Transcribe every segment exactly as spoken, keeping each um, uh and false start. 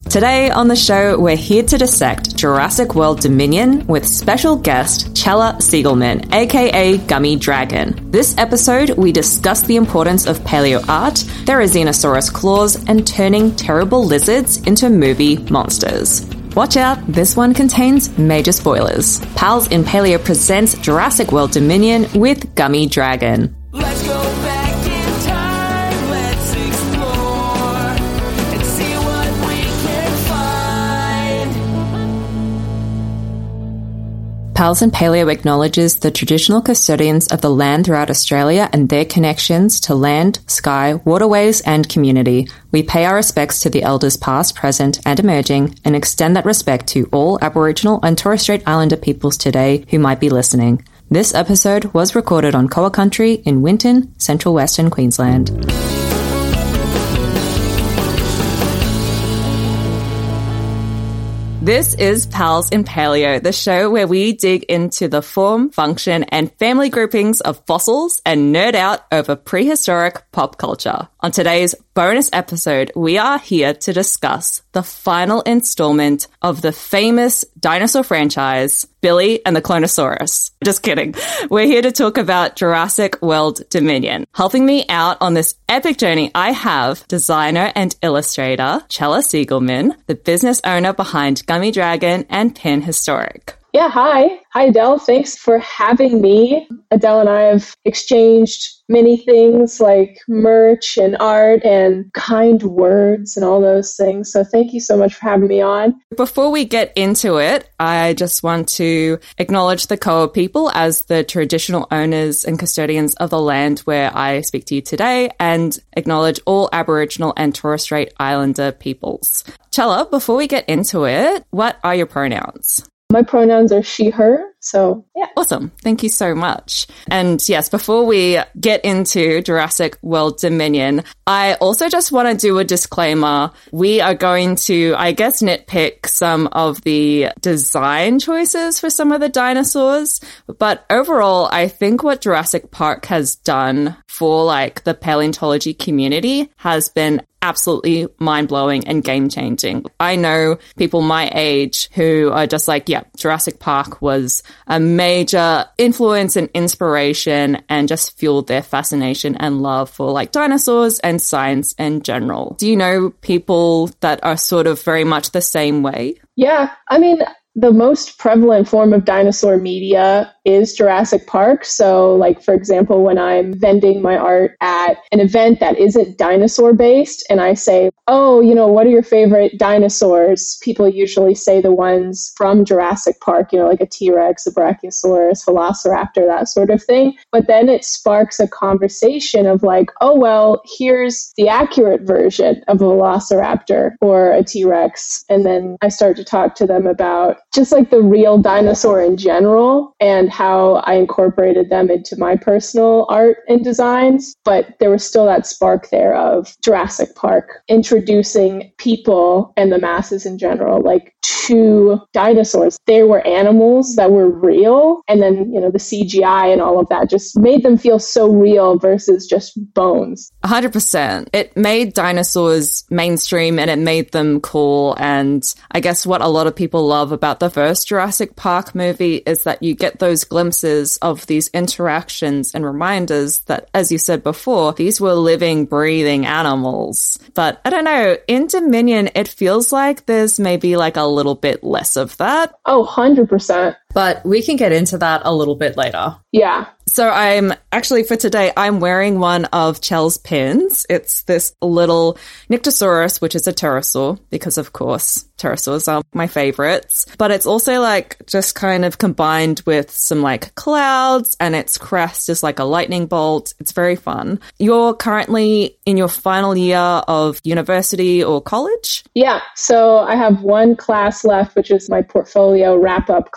Today on the show, we're here to dissect Jurassic World Dominion with special guest Chella Siegelman, aka Gummy Dragon. This episode, we discuss the importance of paleo art, Therizinosaurus claws, and turning terrible lizards into movie monsters. Watch out, this one contains major spoilers. Pals in Paleo presents Jurassic World Dominion with Gummy Dragon. Let's go back in time, let's explore and see what we can find. Pals in Paleo acknowledges the traditional custodians of the land throughout Australia and their connections to land, sky, waterways, and community. We pay our respects to the elders past, present, and emerging, and extend that respect to all Aboriginal and Torres Strait Islander peoples today who might be listening. This episode was recorded on Koa Country in Winton, Central Western Queensland. This is Pals in Paleo, the show where we dig into the form, function, and family groupings of fossils and nerd out over prehistoric pop culture. On today's bonus episode, we are here to discuss the final installment of the famous dinosaur franchise, Billy and the Clonosaurus. Just kidding. We're here to talk about Jurassic World Dominion. Helping me out on this epic journey, I have designer and illustrator Chella Siegelman, the business owner behind Gummy Dragon and Pin Historic. Yeah, hi. Hi, Adele. Thanks for having me. Adele and I have exchanged many things like merch and art and kind words and all those things. So thank you so much for having me on. Before we get into it, I just want to acknowledge the Koa people as the traditional owners and custodians of the land where I speak to you today, and acknowledge all Aboriginal and Torres Strait Islander peoples. Chella, before we get into it, what are your pronouns? My pronouns are she, her. So, yeah. Awesome. Thank you so much. And yes, before we get into Jurassic World Dominion, I also just want to do a disclaimer. We are going to, I guess, nitpick some of the design choices for some of the dinosaurs. But overall, I think what Jurassic Park has done for like the paleontology community has been absolutely mind-blowing and game-changing. I know people my age who are just like, yeah, Jurassic Park was a major influence and inspiration and just fueled their fascination and love for like dinosaurs and science in general. Do you know people that are sort of very much the same way? Yeah, I mean, the most prevalent form of dinosaur media is Jurassic Park. So, like, for example, when I'm vending my art at an event that isn't dinosaur-based, and I say, oh, you know, what are your favorite dinosaurs? People usually say the ones from Jurassic Park, you know, like a T-Rex, a Brachiosaurus, Velociraptor, that sort of thing. But then it sparks a conversation of like, oh, well, here's the accurate version of a Velociraptor or a T-Rex. And then I start to talk to them about just like the real dinosaur in general and how I incorporated them into my personal art and designs. But there was still that spark there of Jurassic Park introducing people and the masses in general, like to dinosaurs. They were animals that were real. And then, you know, the C G I and all of that just made them feel so real versus just bones. one hundred percent. It made dinosaurs mainstream and it made them cool. And I guess what a lot of people love about the first Jurassic Park movie is that you get those glimpses of these interactions and reminders that, as you said before, these were living, breathing animals. But I don't know, in Dominion, it feels like there's maybe like a little bit less of that. Oh, one hundred percent. But we can get into that a little bit later. Yeah. So I'm actually for today, I'm wearing one of Chell's pins. It's this little Nyctosaurus, which is a pterosaur, because of course, pterosaurs are my favorites. But it's also like just kind of combined with some like clouds, and its crest is like a lightning bolt. It's very fun. You're currently in your final year of university or college? Yeah. So I have one class left, which is my portfolio wrap-up class.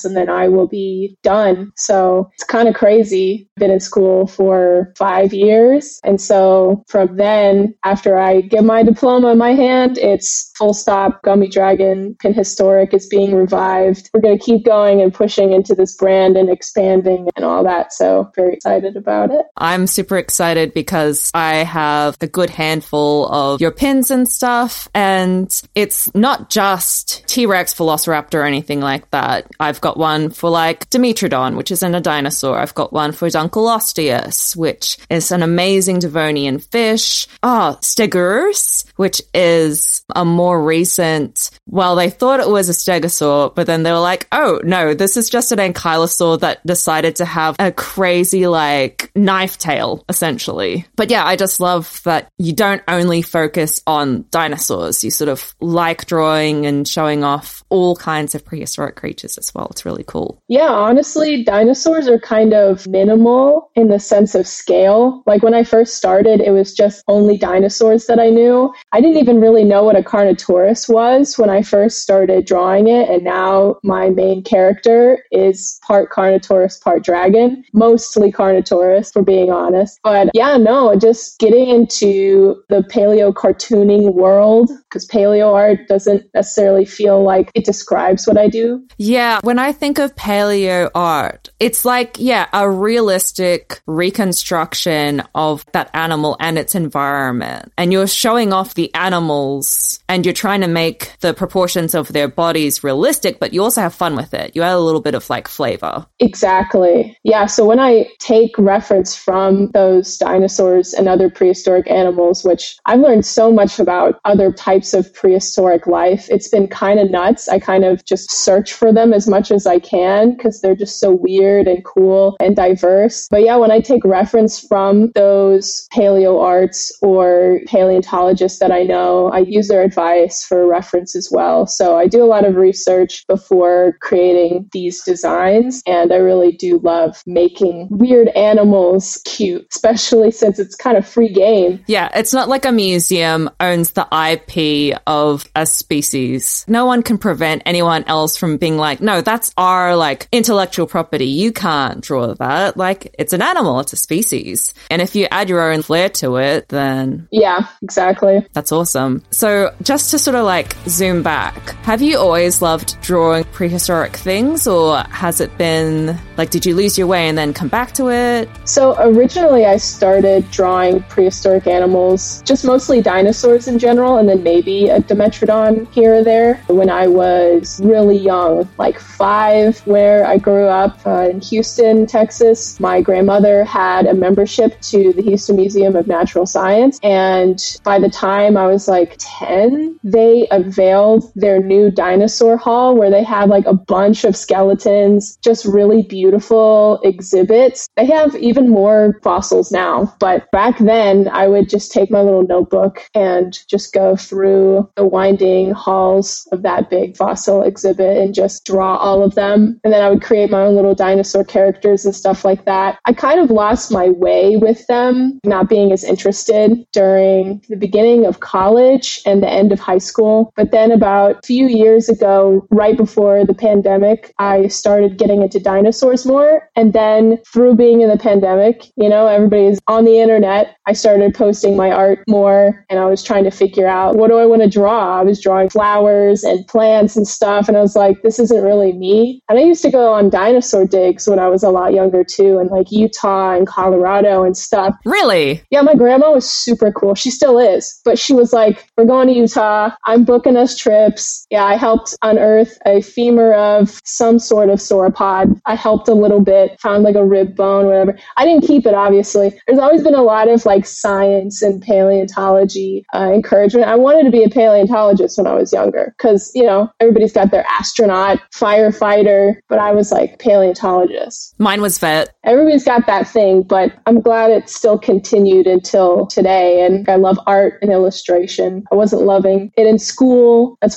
and then I will be done. So it's kind of crazy. I've been in school for five years. And so from then, after I get my diploma in my hand, it's full stop. Gummy Dragon Pin Historic is being revived. We're going to keep going and pushing into this brand and expanding and all that. So very excited about it. I'm super excited because I have a good handful of your pins and stuff. And it's not just T-Rex, Velociraptor, or anything like that. I've got one for like Dimetrodon, which isn't a dinosaur. I've got one for Dunkleosteus, which is an amazing Devonian fish. Oh, Stegosaurus, which is a more recent, well, they thought it was a stegosaur, but then they were like, oh, no, this is just an ankylosaur that decided to have a crazy, like, knife tail, essentially. But yeah, I just love that you don't only focus on dinosaurs. You sort of like drawing and showing off all kinds of prehistoric creatures as well. It's really cool. Yeah, honestly, dinosaurs are kind of minimal in the sense of scale. Like when I first started, it was just only dinosaurs that I knew. I didn't even really know what a Carnotaurus was when I first started drawing it. And now my main character is part Carnotaurus, part dragon, mostly Carnotaurus, for being honest. But yeah, no, just getting into the paleo cartooning world, because paleo art doesn't necessarily feel like it describes what I do. Yeah, when I think of paleo art, it's like, yeah, a realistic reconstruction of that animal and its environment. And you're showing off the animals and you're trying to make the proportions of their bodies realistic, but you also have fun with it. You add a little bit of like flavor. Exactly. Yeah. So when I take reference from those dinosaurs and other prehistoric animals, which I've learned so much about other types of prehistoric life, it's been kind of nuts. I kind of just search for them as much as I can because they're just so weird and cool and diverse. But yeah, when I take reference from those paleo arts or paleontologists that I know, I use their advice for reference as well. So I do a lot of research before creating these designs, and I really do love making weird animals cute, especially since it's kind of free game. Yeah, it's not like a museum owns the I P of a species. No one can prevent anyone else from being like, no, that's our like intellectual property. You can't draw that. Like, it's an animal, it's a species. And if you add your own flair to it, then yeah, exactly. That's awesome. So just to sort of like zoom back, have you always loved drawing prehistoric things, or has it been like, did you lose your way and then come back to it? So originally I started drawing prehistoric animals, just mostly dinosaurs in general, and then maybe a Dimetrodon here or there when I was really young, like five, where I grew up uh, in Houston, Texas. My grandmother had a membership to the Houston Museum of Natural Science, and by the time I was like ten, they unveiled their new dinosaur hall where they have like a bunch of skeletons, just really beautiful exhibits. They have even more fossils now, but back then I would just take my little notebook and just go through the winding halls of that big fossil exhibit and just draw all of them. And then I would create my own little dinosaur characters and stuff like that. I kind of lost my way with them, not being as interested during the beginning of college and the end of high school. But then about a few years ago, right before the pandemic, I started getting into dinosaurs more. And then through being in the pandemic, you know, everybody's on the internet. I started posting my art more, and I was trying to figure out, what do I want to draw? I was drawing flowers and plants and stuff, and I was like, this isn't really me. And I used to go on dinosaur digs when I was a lot younger too, in like Utah and Colorado and stuff. Really? Yeah, my grandma was super cool. She still is, but she was like, we're going to Utah. I'm booking us trips. Yeah, I helped unearth a femur of some sort of sauropod. I helped a little bit, found like a rib bone, whatever. I didn't keep it, obviously. There's always been a lot of like science and paleontology uh, encouragement. I wanted to be a paleontologist when I was younger because, you know, everybody's got their astronaut, firefighter, but I was like paleontologist. Mine was vet. Everybody's got that thing, but I'm glad it still continued until today. And I love art and illustration. I wasn't loving it in school. That's what I was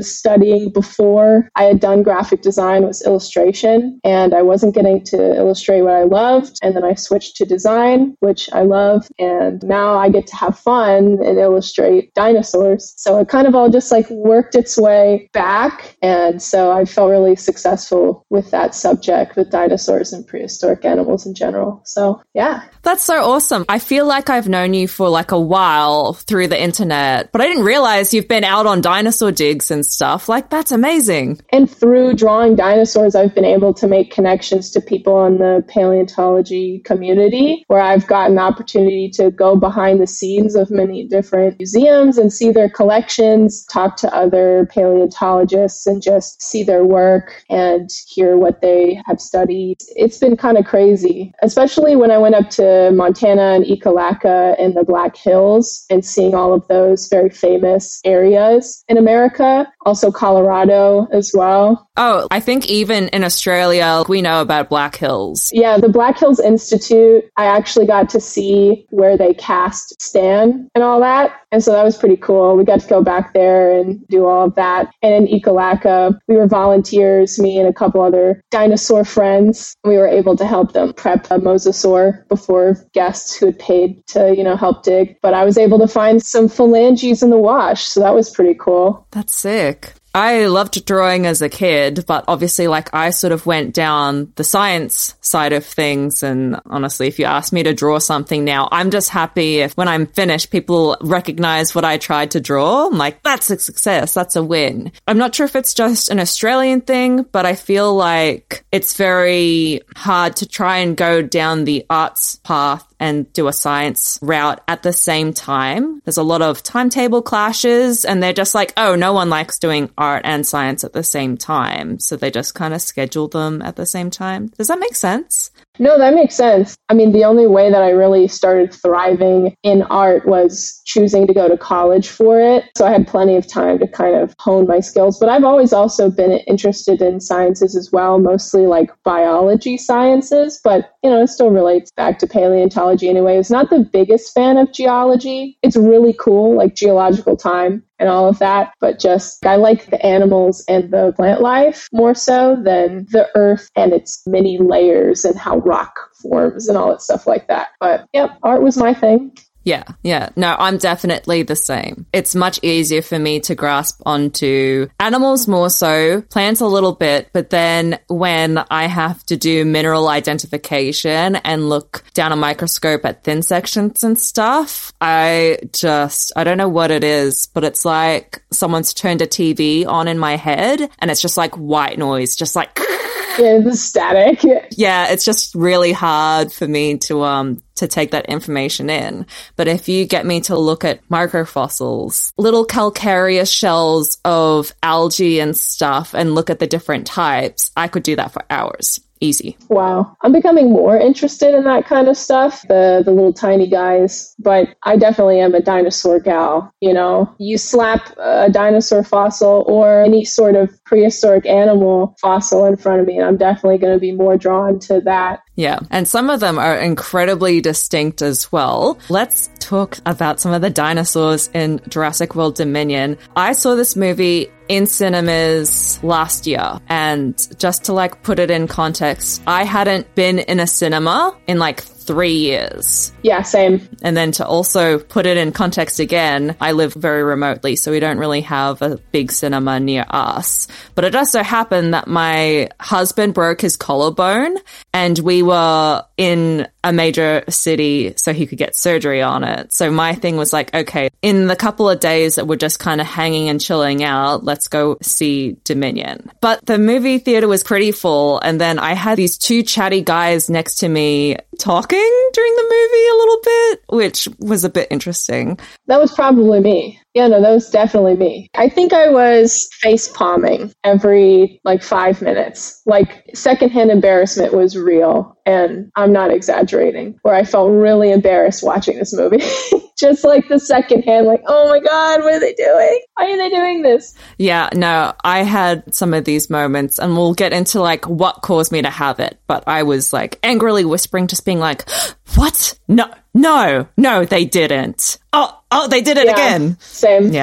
was studying before I had done graphic design was illustration, and I wasn't getting to illustrate what I loved. And then I switched to design, which I love. And now I get to have fun and illustrate dinosaurs. So it kind of all just like worked its way back. And so I felt really successful with that subject, with dinosaurs and prehistoric animals in general. So yeah. That's so awesome. I feel like I've known you for like a while through the internet, but I didn't realize you've been out on dinosaur digs and stuff. Like, that's amazing. And through drawing dinosaurs, I've been able to make connections to people in the paleontology community, where I've gotten the opportunity to go behind the scenes of many different museums and see their collections, talk to other paleontologists and just see their work and hear what they have studied. It's been kind of crazy, especially when I went up to Montana and Ekalaka and the Black Hills and seeing all of those very famous areas in America. Also Colorado as well. Oh, I think even in Australia, we know about Black Hills. Yeah, the Black Hills Institute, I actually got to see where they cast Stan and all that. And so that was pretty cool. We got to go back there and do all of that. And in Ekalaka, we were volunteers, me and a couple other dinosaur friends. We were able to help them prep a mosasaur before guests who had paid to, you know, help dig. But I was able to find some phalanges in the wash. So that was pretty cool. That's sick. I loved drawing as a kid, but obviously, like, I sort of went down the science side of things. And honestly, if you ask me to draw something now, I'm just happy if when I'm finished, people recognize what I tried to draw. I'm like, that's a success. That's a win. I'm not sure if it's just an Australian thing, but I feel like it's very hard to try and go down the arts path and do a science route at the same time. There's a lot of timetable clashes, and they're just like, oh, no one likes doing art and science at the same time. So they just kind of schedule them at the same time. Does that make sense? No, that makes sense. I mean, the only way that I really started thriving in art was choosing to go to college for it. So I had plenty of time to kind of hone my skills. But I've always also been interested in sciences as well, mostly like biology sciences. But, you know, it still relates back to paleontology anyway. I was not the biggest fan of geology. It's really cool, like geological time and all of that, but just I like the animals and the plant life more so than the earth and its many layers and how rock forms and all that stuff like that. But yep, art was my thing. Yeah, yeah. No, I'm definitely the same. It's much easier for me to grasp onto animals more so, plants a little bit, but then when I have to do mineral identification and look down a microscope at thin sections and stuff, I just, I don't know what it is, but it's like someone's turned a T V on in my head and it's just like white noise, just like... Yeah, the static. Yeah, it's just really hard for me to um to take that information in. But if you get me to look at microfossils, little calcareous shells of algae and stuff, and look at the different types, I could do that for hours. Easy. Wow. I'm becoming more interested in that kind of stuff, the the little tiny guys, but I definitely am a dinosaur gal. You know, you slap a dinosaur fossil or any sort of prehistoric animal fossil in front of me, and I'm definitely going to be more drawn to that. Yeah, and some of them are incredibly distinct as well. Let's talk about some of the dinosaurs in Jurassic World Dominion. I saw this movie in cinemas last year, and just to like put it in context, I hadn't been in a cinema in like three years. Yeah, same. And then to also put it in context again, I live very remotely, so we don't really have a big cinema near us. But it just so happened that my husband broke his collarbone, and we were in a major city so he could get surgery on it. So my thing was like, okay, in the couple of days that we're just kind of hanging and chilling out, let's go see Dominion. But the movie theater was pretty full, and then I had these two chatty guys next to me talking during the movie a little bit, which was a bit interesting. That was probably me. Yeah, no, that was definitely me. I think I was face palming every like five minutes. Like secondhand embarrassment was real, and I'm not exaggerating, where I felt really embarrassed watching this movie. Just like the secondhand, like, oh my God, what are they doing? Why are they doing this? Yeah, no, I had some of these moments, and we'll get into like what caused me to have it. But I was like angrily whispering, just being like, what? No, no, no, they didn't. Oh, oh, they did it yeah, again. Same. Yeah.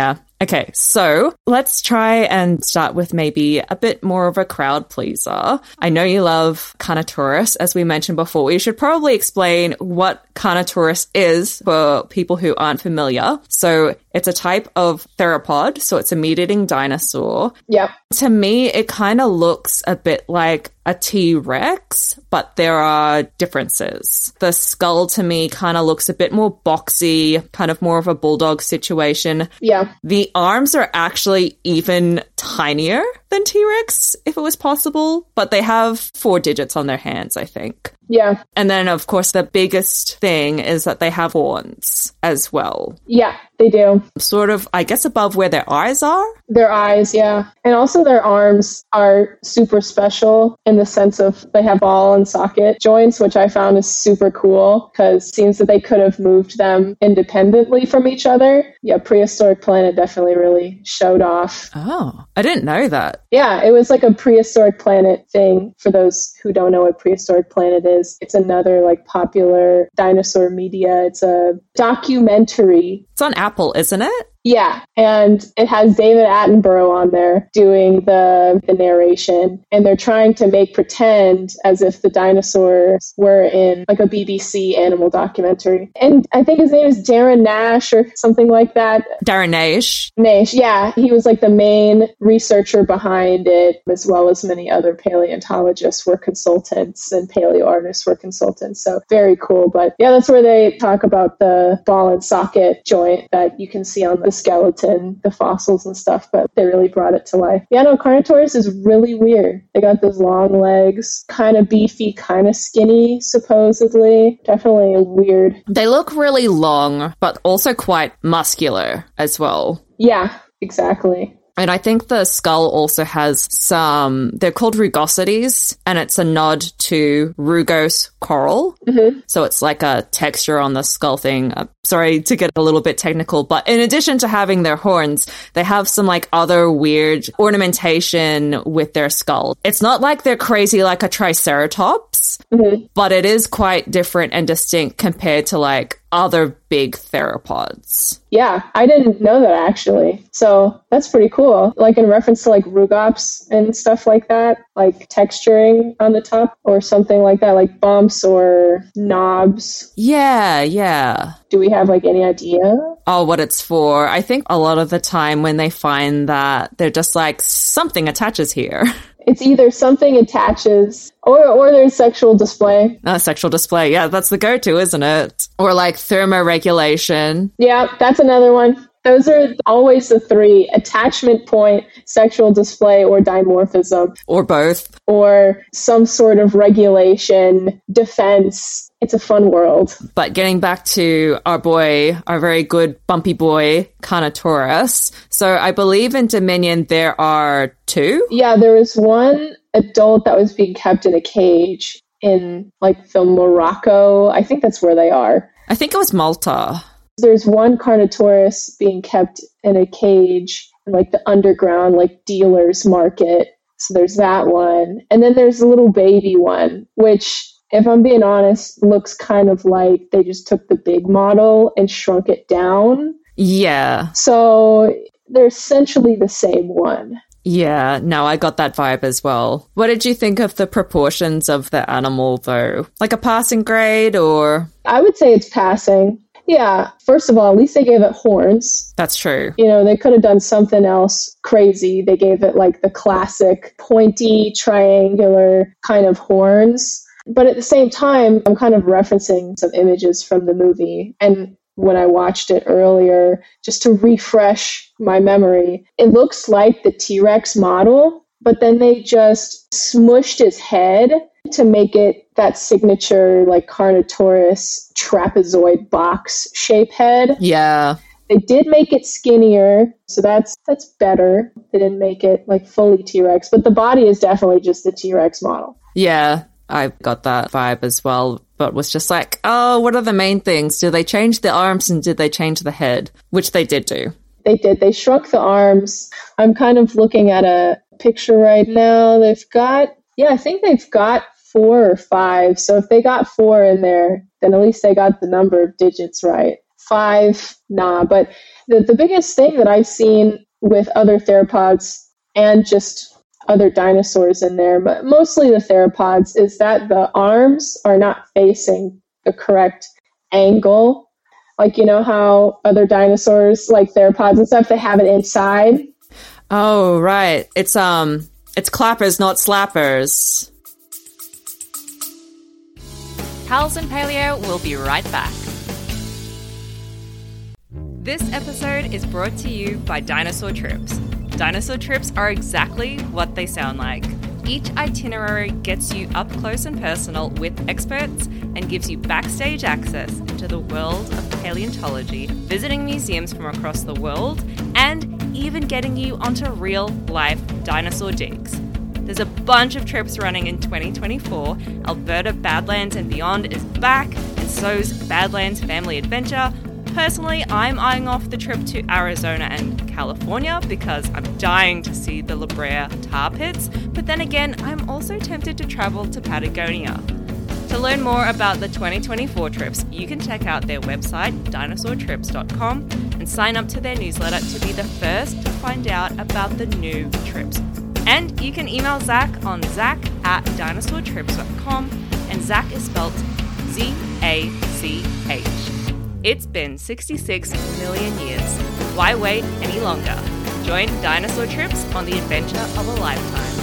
Okay, so let's try and start with maybe a bit more of a crowd pleaser. I know you love Carnotaurus, as we mentioned before. We should probably explain what Carnotaurus is for people who aren't familiar. So it's a type of theropod, so it's a meat-eating dinosaur. Yep. To me, it kind of looks a bit like a T-Rex, but there are differences. The skull to me kind of looks a bit more boxy, kind of more of a bulldog situation. Yeah. The arms are actually even tinier than T-Rex, if it was possible, but they have four digits on their hands, I think. Yeah. And then, of course, the biggest thing is that they have horns as well. Yeah, they do. Sort of, I guess, above where their eyes are. Their eyes, yeah. And also their arms are super special in the sense of they have ball and socket joints, which I found is super cool because it seems that they could have moved them independently from each other. Yeah, Prehistoric Planet definitely really showed off. Oh, I didn't know that. Yeah, it was like a Prehistoric Planet thing. For those who don't know what Prehistoric Planet is, it's another like popular dinosaur media. It's a documentary. It's on Apple, isn't it? Yeah, and it has David Attenborough on there doing the, the narration, and they're trying to make pretend as if the dinosaurs were in like a B B C animal documentary. And I think his name is Darren Nash or something like that. Darren Nash. Nash, yeah. He was like the main researcher behind it, as well as many other paleontologists were consultants and paleo artists were consultants. So very cool. But yeah, that's where they talk about the ball and socket joint that you can see on the skeleton, the fossils and stuff, but they really brought it to life. Yeah, no, Carnotaurus is really weird. They got those long legs, kind of beefy, kind of skinny, supposedly. Definitely weird. They look really long, but also quite muscular as well. Yeah, exactly. And I think the skull also has some, they're called rugosities, and it's a nod to rugose coral. Mm-hmm. So it's like a texture on the skull thing. Uh, sorry to get a little bit technical, but in addition to having their horns, they have some like other weird ornamentation with their skull. It's not like they're crazy like a triceratops, Mm-hmm. but it is quite different and distinct compared to like other big theropods. Yeah, I didn't know that actually. So that's pretty cool. Like in reference to like rugops and stuff like that, like texturing on the top or something like that, like bumps or knobs. Yeah, yeah. Do we have like any idea? Oh, what it's for. I think a lot of the time when they find that, they're just like, something attaches here. It's either something attaches or or there's sexual display. Uh, sexual display. Yeah, that's the go-to, isn't it? Or like thermoregulation. Yeah, that's another one. Those are always the three: attachment point, sexual display, or dimorphism. Or both. Or some sort of regulation, defense. It's a fun world. But getting back to our boy, our very good bumpy boy, Carnotaurus. So I believe in Dominion there are two? Yeah, there was one adult that was being kept in a cage in like the Morocco. I think that's where they are. I think it was Malta. There's one Carnotaurus being kept in a cage in like the underground, like dealer's market. So there's that one. And then there's a little baby one, which, if I'm being honest, looks kind of like they just took the big model and shrunk it down. Yeah. So they're essentially the same one. Yeah, no, I got that vibe as well. What did you think of the proportions of the animal, though? Like a passing grade, or? I would say it's passing. Yeah, first of all, at least they gave it horns. That's true. You know, they could have done something else crazy. They gave it like the classic pointy, triangular kind of horns. But at the same time, I'm kind of referencing some images from the movie. And when I watched it earlier, just to refresh my memory, it looks like the T-Rex model, but then they just smushed his head to make it that signature like Carnotaurus trapezoid box shape head. Yeah. They did make it skinnier, so that's that's better. They didn't make it like fully T-Rex, but the body is definitely just the T-Rex model. Yeah, I got that vibe as well, but was just like, oh, what are the main things? Did they change the arms and did they change the head? Which they did do. They did. They shrunk the arms. I'm kind of looking at a picture right now. They've got, yeah, I think they've got four or five. So if they got four in there, then at least they got the number of digits right. five, nah. But the, the biggest thing that I've seen with other theropods and just other dinosaurs in there, but mostly the theropods, is that the arms are not facing the correct angle. Like, you know how other dinosaurs, like theropods and stuff, they have it inside. Oh, right. It's um, it's clappers, not slappers. Pals and Paleo will be right back. This episode is brought to you by Dinosaur Trips. Dinosaur Trips are exactly what they sound like. Each itinerary gets you up close and personal with experts and gives you backstage access into the world of paleontology, visiting museums from across the world, and even getting you onto real-life dinosaur digs. There's a bunch of trips running in twenty twenty-four. Alberta Badlands and Beyond is back, and so's Badlands Family Adventure. Personally, I'm eyeing off the trip to Arizona and California because I'm dying to see the La Brea tar pits, but then again, I'm also tempted to travel to Patagonia. To learn more about the twenty twenty-four trips, you can check out their website, dinosaur trips dot com, and sign up to their newsletter to be the first to find out about the new trips. And you can email Zach on zach at dinosaur trips dot com, and Zach is spelled Z A C H. It's been sixty-six million years. Why wait any longer? Join Dinosaur Trips on the adventure of a lifetime.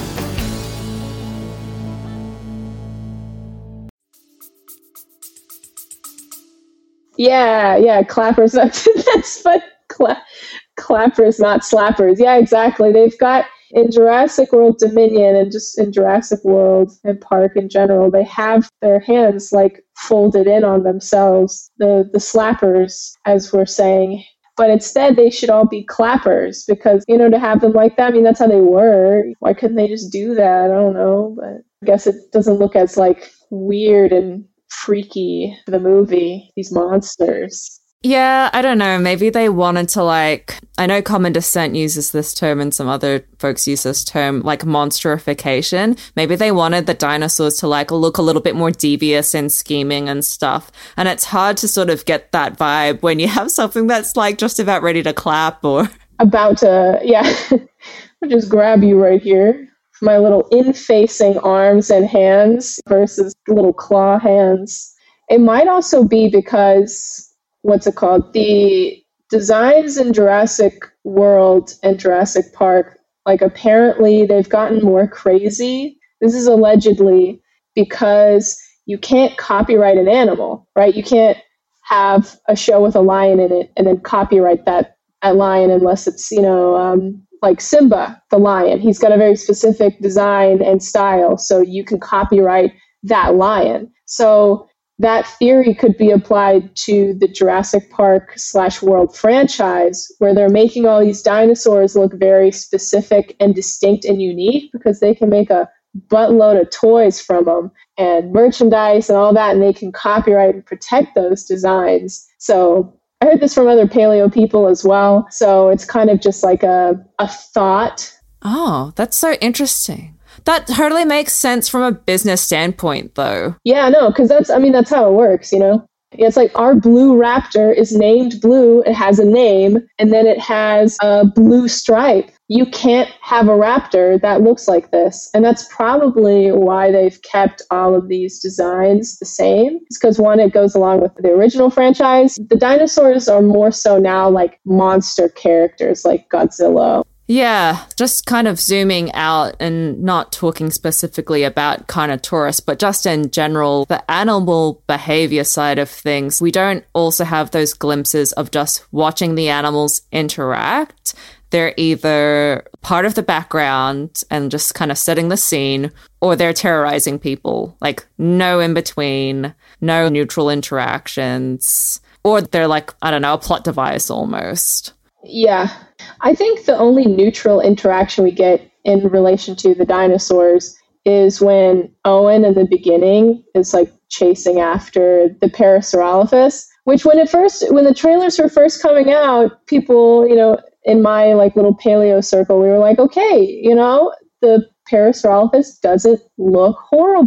Yeah, yeah, clappers. That's, that's but cla- clappers, not slappers. Yeah, exactly. They've got in Jurassic World Dominion and just in Jurassic World and Park in general, they have their hands like folded in on themselves, the, the slappers, as we're saying. But instead, they should all be clappers because, you know, to have them like that, I mean, that's how they were. Why couldn't they just do that? I don't know. But I guess it doesn't look as like weird and freaky for the movie, these monsters. Yeah, I don't know. Maybe they wanted to, like, I know Common Descent uses this term and some other folks use this term, like monsterification. Maybe they wanted the dinosaurs to, like, look a little bit more devious and scheming and stuff. And it's hard to sort of get that vibe when you have something that's, like, just about ready to clap or... About to, yeah, I'll just grab you right here. My little in-facing arms and hands versus little claw hands. It might also be because... what's it called? The designs in Jurassic World and Jurassic Park, like apparently they've gotten more crazy. This is allegedly because you can't copyright an animal, right? You can't have a show with a lion in it and then copyright that, that lion unless it's, you know, um, like Simba, the lion. He's got a very specific design and style, so you can copyright that lion. So that theory could be applied to the Jurassic Park slash World franchise, where they're making all these dinosaurs look very specific and distinct and unique because they can make a buttload of toys from them and merchandise and all that, and they can copyright and protect those designs. So I heard this from other paleo people as well. So it's kind of just like a, a thought. Oh, that's so interesting. That totally makes sense from a business standpoint, though. Yeah, no, because that's, I mean, that's how it works, you know? It's like our blue raptor is named Blue, it has a name, and then it has a blue stripe. You can't have a raptor that looks like this. And that's probably why they've kept all of these designs the same. It's because, one, it goes along with the original franchise. The dinosaurs are more so now like monster characters like Godzilla. Yeah, just kind of zooming out and not talking specifically about Carnotaurus, but just in general, the animal behavior side of things. We don't also have those glimpses of just watching the animals interact. They're either part of the background and just kind of setting the scene, or they're terrorizing people. Like, no in between, no neutral interactions, or they're like, I don't know, a plot device almost. Yeah. I think the only neutral interaction we get in relation to the dinosaurs is when Owen in the beginning is like chasing after the Parasaurolophus, which when it first, when the trailers were first coming out, people, you know, in my like little paleo circle, we were like, okay, you know, the Parasaurolophus doesn't look horrible.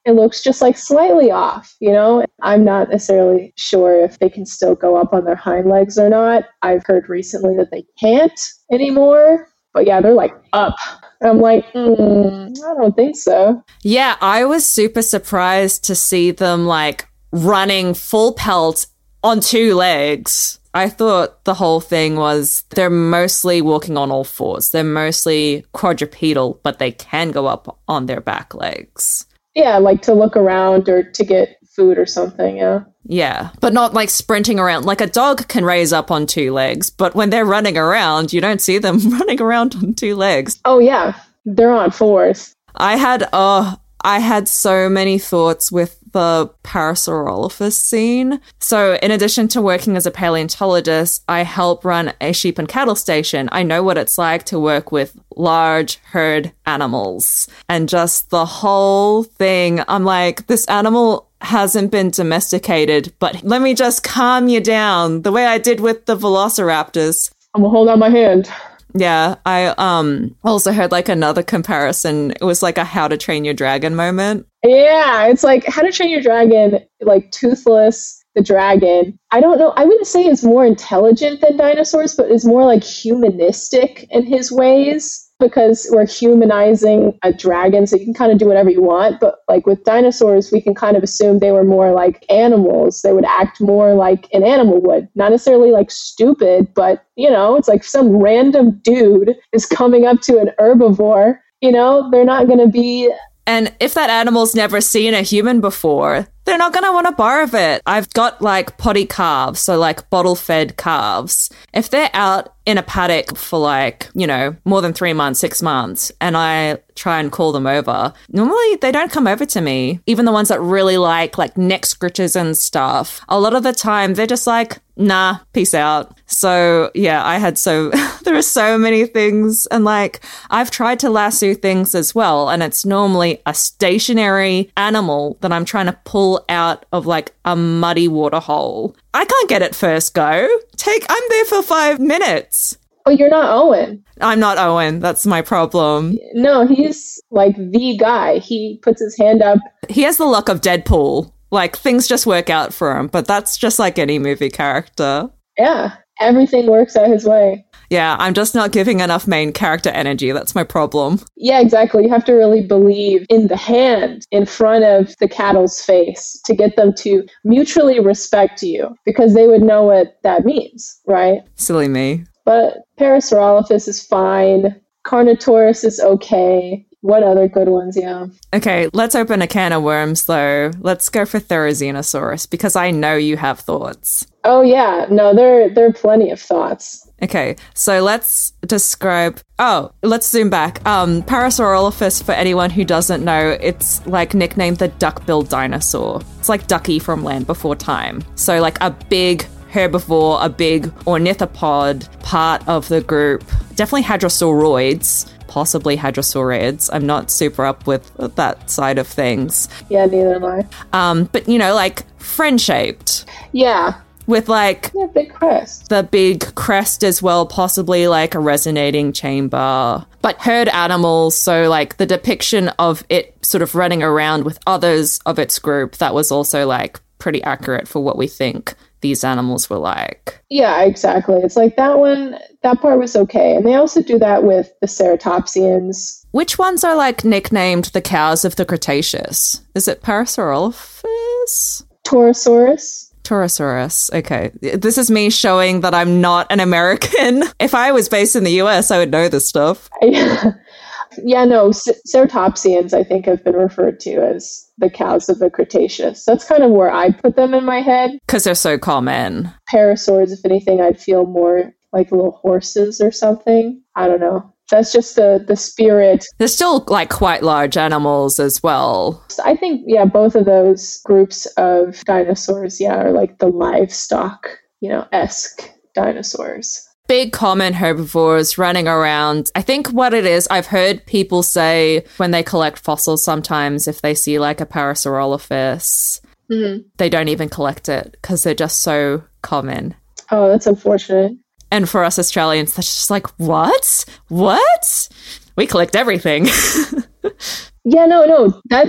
it looks just like slightly off, you know? I'm not necessarily sure if they can still go up on their hind legs or not. I've heard recently that they can't anymore. But yeah, they're like up. And I'm like, mm, I don't think so. Yeah, I was super surprised to see them like running full pelt on two legs. I thought the whole thing was they're mostly walking on all fours. They're mostly quadrupedal, but they can go up on their back legs. Yeah, like to look around or to get food or something, yeah. Yeah, but not like sprinting around. Like a dog can raise up on two legs, but when they're running around, you don't see them running around on two legs. Oh, yeah, they're on fours. I had, oh, I had so many thoughts with the Parasaurolophus scene. So in addition to working as a paleontologist, I help run a sheep and cattle station. I know what it's like to work with large herd animals. And just the whole thing, I'm like, this animal hasn't been domesticated, but let me just calm you down the way I did with the velociraptors. I'm gonna hold out my hand. Yeah, I um also heard like another comparison. It was like a How to Train Your Dragon moment. Yeah, it's like How to Train Your Dragon, like Toothless, the dragon. I don't know. I wouldn't say is more intelligent than dinosaurs, but is more like humanistic in his ways because we're humanizing a dragon. So you can kind of do whatever you want. But like with dinosaurs, we can kind of assume they were more like animals. They would act more like an animal would. Not necessarily like stupid, but you know, it's like some random dude is coming up to an herbivore. You know, they're not going to be. And if that animal's never seen a human before, they're not going to want to barf it. I've got like potty calves, so like bottle-fed calves. If they're out in a paddock for like, you know, more than three months, six months, and I try and call them over, normally they don't come over to me. Even the ones that really like, like neck scritches and stuff, a lot of the time they're just like, nah, peace out. So yeah, I had so, there are so many things. And like, I've tried to lasso things as well. And it's normally a stationary animal that I'm trying to pull out of like a muddy water hole. I can't get it first go. Take, I'm there for five minutes. Oh, you're not Owen. I'm not Owen. That's my problem. No, he's like the guy. He puts his hand up. He has the luck of Deadpool. Like, things just work out for him, but that's just like any movie character. Yeah, everything works out his way. Yeah, I'm just not giving enough main character energy. That's my problem. Yeah, exactly. You have to really believe in the hand in front of the cattle's face to get them to mutually respect you because they would know what that means, right? Silly me. But Parasaurolophus is fine. Carnotaurus is okay. What other good ones, yeah. Okay, let's open a can of worms, though. Let's go for Therizinosaurus, because I know you have thoughts. Oh, yeah. No, there, there are plenty of thoughts. Okay, so let's describe... Oh, let's zoom back. Um, Parasaurolophus, for anyone who doesn't know, it's like nicknamed the duck-billed dinosaur. It's like Ducky from Land Before Time. So like a big herbivore, a big ornithopod part of the group. Definitely hadrosauroids. Possibly hadrosaurids. I'm not super up with that side of things. Yeah, neither am I. Um, but, you know, like, friend-shaped. Yeah. With, like... Yeah, big crest. The big crest as well, possibly, like, a resonating chamber. But herd animals, so, like, the depiction of it sort of running around with others of its group, that was also, like, pretty accurate for what we think these animals were like. Yeah, exactly. It's like that one, that part was okay. And they also do that with the ceratopsians. Which ones are like nicknamed the cows of the Cretaceous? Is it Parasaurolophus? Torosaurus. Torosaurus. Okay. This is me showing that I'm not an American. If I was based in the U S, I would know this stuff. Yeah, yeah no, C- ceratopsians, I think, have been referred to as the cows of the Cretaceous. That's kind of where I put them in my head. Because they're so common. Parasaurs, if anything, I'd feel more like little horses or something. I don't know. That's just the, the spirit. They're still like quite large animals as well. I think, yeah, both of those groups of dinosaurs, yeah, are like the livestock, you know, esque dinosaurs. Big common herbivores running around. I think what it is, I've heard people say when they collect fossils sometimes, if they see like a Parasaurolophus, mm-hmm. they don't even collect it because they're just so common. Oh, that's unfortunate. And for us Australians, that's just like, what? What? We collect everything. Yeah, no, no, that's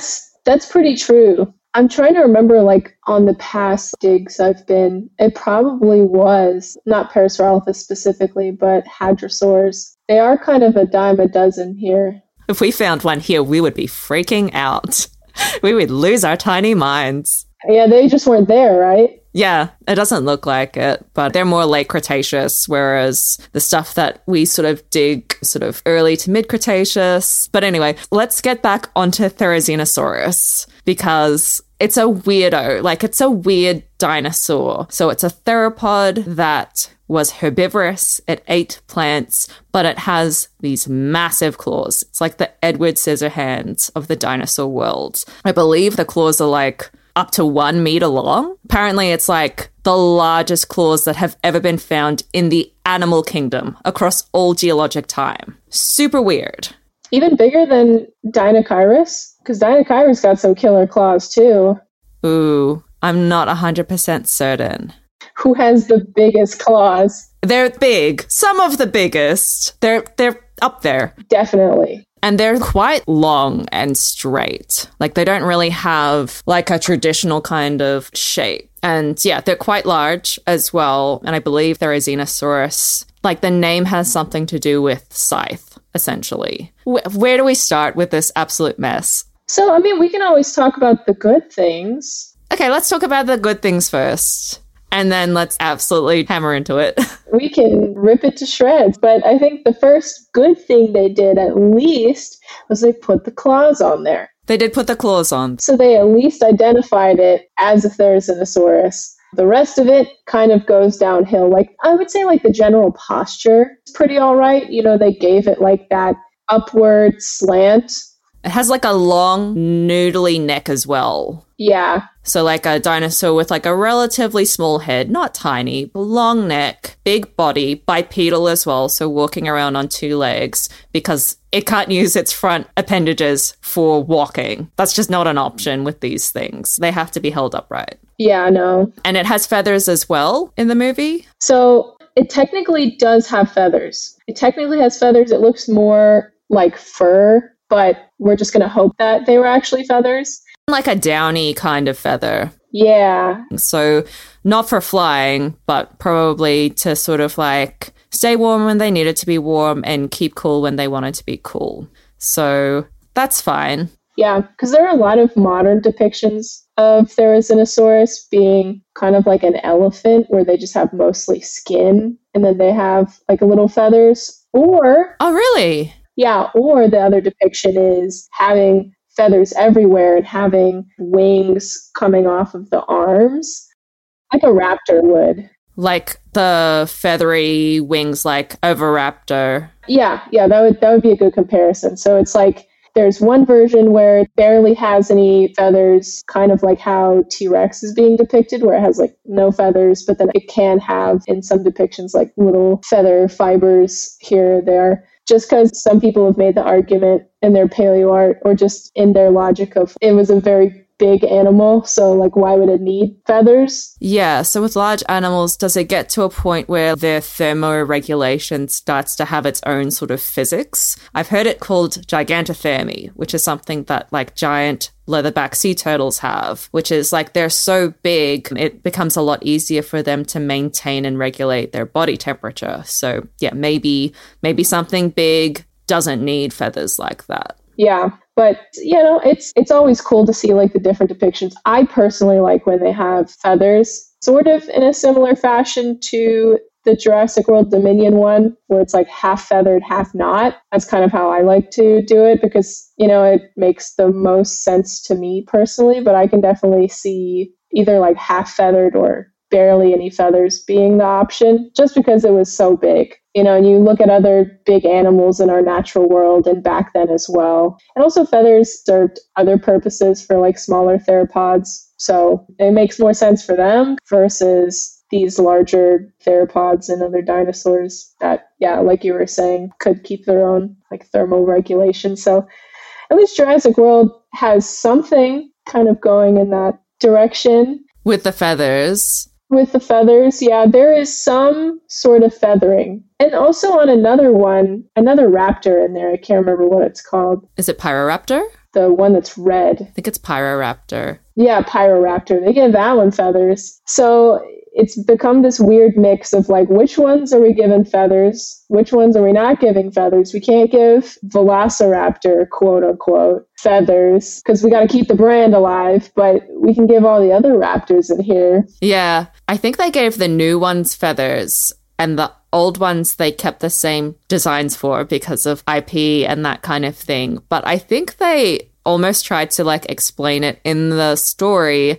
That's pretty true. I'm trying to remember, like, on the past digs I've been, it probably was, not Parasaurolophus specifically, but hadrosaurs. They are kind of a dime a dozen here. If we found one here, we would be freaking out. We would lose our tiny minds. Yeah, they just weren't there, right? Yeah, it doesn't look like it, but they're more late Cretaceous, whereas the stuff that we sort of dig sort of early to mid-Cretaceous. But anyway, let's get back onto Therizinosaurus, because it's a weirdo. Like, it's a weird dinosaur. So it's a theropod that was herbivorous. It ate plants, but it has these massive claws. It's like the Edward Scissorhands of the dinosaur world. I believe the claws are like up to one meter long. Apparently, it's like the largest claws that have ever been found in the animal kingdom across all geologic time. Super weird. Even bigger than Deinocheirus? Because Deinocheirus got some killer claws too. Ooh, I'm not one hundred percent certain. Who has the biggest claws? They're big. Some of the biggest. They're they're up there. Definitely. And they're quite long and straight. Like, they don't really have like a traditional kind of shape. And yeah, they're quite large as well. And I believe Therizinosaurus, like, the name has something to do with scythe, essentially. Wh- where do we start with this absolute mess? So, I mean, we can always talk about the good things. Okay, let's talk about the good things first. And then let's absolutely hammer into it. We can rip it to shreds. But I think the first good thing they did, at least, was they put the claws on there. They did put the claws on. So they at least identified it as a Therizinosaurus. The rest of it kind of goes downhill. Like, I would say, like, the general posture is pretty all right. You know, they gave it like that upward slant. It has like a long, noodly neck as well. Yeah. So like a dinosaur with like a relatively small head, not tiny, but long neck, big body, bipedal as well, so walking around on two legs because it can't use its front appendages for walking. That's just not an option with these things. They have to be held upright. Yeah, no. And it has feathers as well in the movie. So it technically does have feathers. It technically has feathers. It looks more like fur, but we're just going to hope that they were actually feathers. Like a downy kind of feather. Yeah. So not for flying, but probably to sort of like stay warm when they needed to be warm and keep cool when they wanted to be cool. So that's fine. Yeah, because there are a lot of modern depictions of Therizinosaurus being kind of like an elephant where they just have mostly skin and then they have like a little feathers. Or... Oh, really? Yeah, or the other depiction is having feathers everywhere and having wings coming off of the arms, like a raptor would. Like the feathery wings, like of a raptor. Yeah, yeah, that would that would be a good comparison. So it's like there's one version where it barely has any feathers, kind of like how T-Rex is being depicted, where it has like no feathers, but then it can have in some depictions like little feather fibers here or there. Just because some people have made the argument in their paleo art or just in their logic of it was a very big animal, so like why would it need feathers? Yeah, so with large animals, does it get to a point where their thermoregulation starts to have its own sort of physics? I've heard it called gigantothermy, which is something that like giant leatherback sea turtles have, which is like they're so big, it becomes a lot easier for them to maintain and regulate their body temperature. So yeah, maybe maybe something big doesn't need feathers like that. Yeah, but you know, it's it's always cool to see like the different depictions. I personally like when they have feathers, sort of in a similar fashion to the Jurassic World Dominion one, where it's like half feathered, half not. That's kind of how I like to do it because, you know, it makes the most sense to me personally, but I can definitely see either like half feathered or barely any feathers being the option just because it was so big. You know, and you look at other big animals in our natural world and back then as well. And also feathers served other purposes for like smaller theropods. So it makes more sense for them versus these larger theropods and other dinosaurs that, yeah, like you were saying, could keep their own like thermal regulation. So at least Jurassic World has something kind of going in that direction. With the feathers. With the feathers, yeah, there is some sort of feathering. And also on another one, another raptor in there, I can't remember what it's called. Is it Pyroraptor? the one that's red. I think it's Pyroraptor. Yeah, Pyroraptor. They give that one feathers. So it's become this weird mix of like, which ones are we giving feathers? Which ones are we not giving feathers? We can't give Velociraptor, quote unquote, feathers because we got to keep the brand alive, but we can give all the other raptors in here. Yeah, I think they gave the new ones feathers and the old ones they kept the same designs for because of I P and that kind of thing. But I think they almost tried to like explain it in the story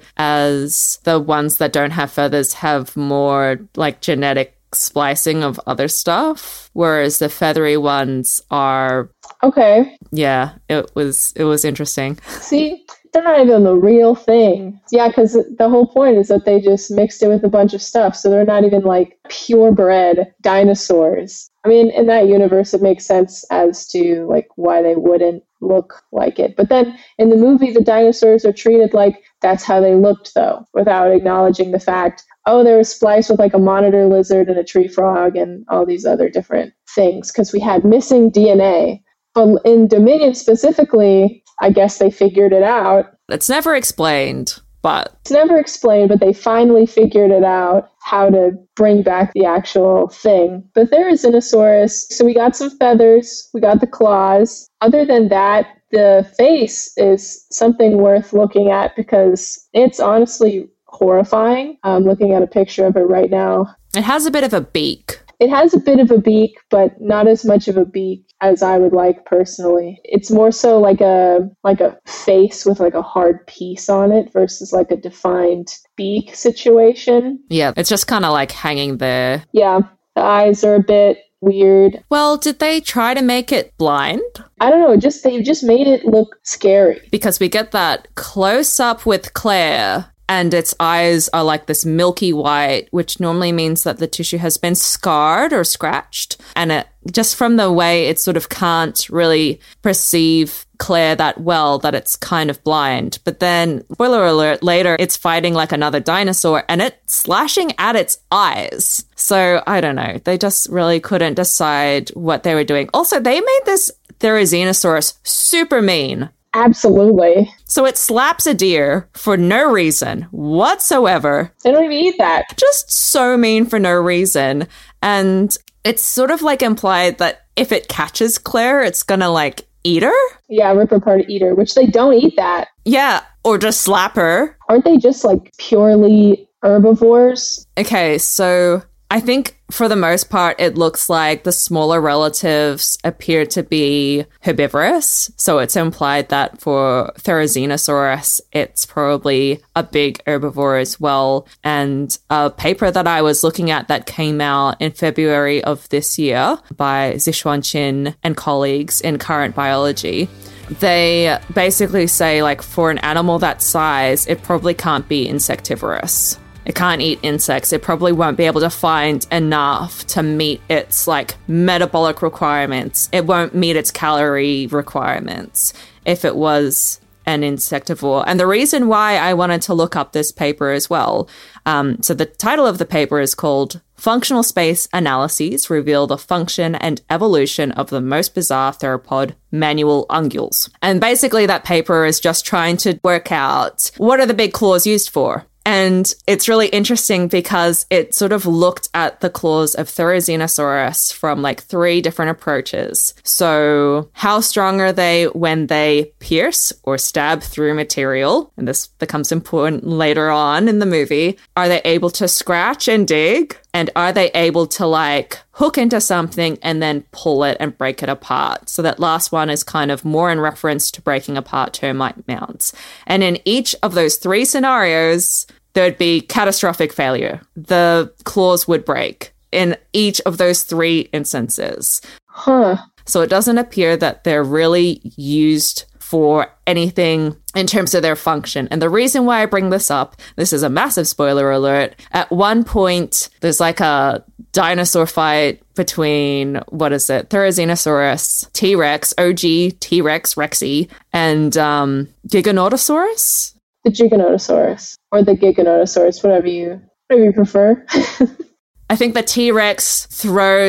as the ones that don't have feathers have more like genetic splicing of other stuff, whereas the feathery ones are okay. Yeah, it was it was interesting. See, they're not even the real thing. Yeah, because the whole point is that they just mixed it with a bunch of stuff, so they're not even like purebred dinosaurs. I mean, in that universe, it makes sense as to like why they wouldn't look like it. But then in the movie, the dinosaurs are treated like that's how they looked, though, without acknowledging the fact, oh, they were spliced with like a monitor lizard and a tree frog and all these other different things because we had missing D N A. But in Dominion specifically, I guess they figured it out. It's never explained, but... It's never explained, but they finally figured it out, how to bring back the actual thing. But there is Therizinosaurus. So we got some feathers, we got the claws. Other than that, the face is something worth looking at because it's honestly horrifying. I'm looking at a picture of it right now. It has a bit of a beak. It has a bit of a beak, but not as much of a beak as I would like personally. It's more so like a like a face with like a hard piece on it versus like a defined beak situation. Yeah, it's just kind of like hanging there. Yeah, the eyes are a bit weird. Well, did they try to make it blind? I don't know, just they just made it look scary. Because we get that close up with Claire and its eyes are like this milky white, which normally means that the tissue has been scarred or scratched. And it just from the way it sort of can't really perceive Claire that well, that it's kind of blind. But then, spoiler alert, later it's fighting like another dinosaur and it's slashing at its eyes. So I don't know. They just really couldn't decide what they were doing. Also, they made this Therizinosaurus super mean. Absolutely. So it slaps a deer for no reason whatsoever. They don't even eat that. Just so mean for no reason. And it's sort of like implied that if it catches Claire, it's gonna like eat her? Yeah, rip her apart, eat her, which they don't eat that. Yeah, or just slap her. Aren't they just like purely herbivores? Okay, so I think for the most part, it looks like the smaller relatives appear to be herbivorous. So it's implied that for Therizinosaurus, it's probably a big herbivore as well. And a paper that I was looking at that came out in February of this year by Zixuan Qin and colleagues in Current Biology, they basically say, like, for an animal that size, it probably can't be insectivorous. It can't eat insects. It probably won't be able to find enough to meet its, like, metabolic requirements. It won't meet its calorie requirements if it was an insectivore. And the reason why I wanted to look up this paper as well, um, so the title of the paper is called Functional Space Analyses Reveal the Function and Evolution of the Most Bizarre Theropod Manual Unguals. And basically that paper is just trying to work out what are the big claws used for. And it's really interesting because it sort of looked at the claws of Therizinosaurus from like three different approaches. So how strong are they when they pierce or stab through material? And this becomes important later on in the movie. Are they able to scratch and dig? And are they able to like hook into something and then pull it and break it apart? So that last one is kind of more in reference to breaking apart termite mounds. And in each of those three scenarios, there'd be catastrophic failure. The claws would break in each of those three instances. Huh. So it doesn't appear that they're really used for anything in terms of their function. And the reason why I bring this up, this is a massive spoiler alert. At one point, there's like a dinosaur fight between, what is it, Therizinosaurus, T-Rex, O G T-Rex, Rexy, and um, Giganotosaurus? The Giganotosaurus. Or the Giganotosaurus, whatever you, whatever you prefer. I think the T-Rex throws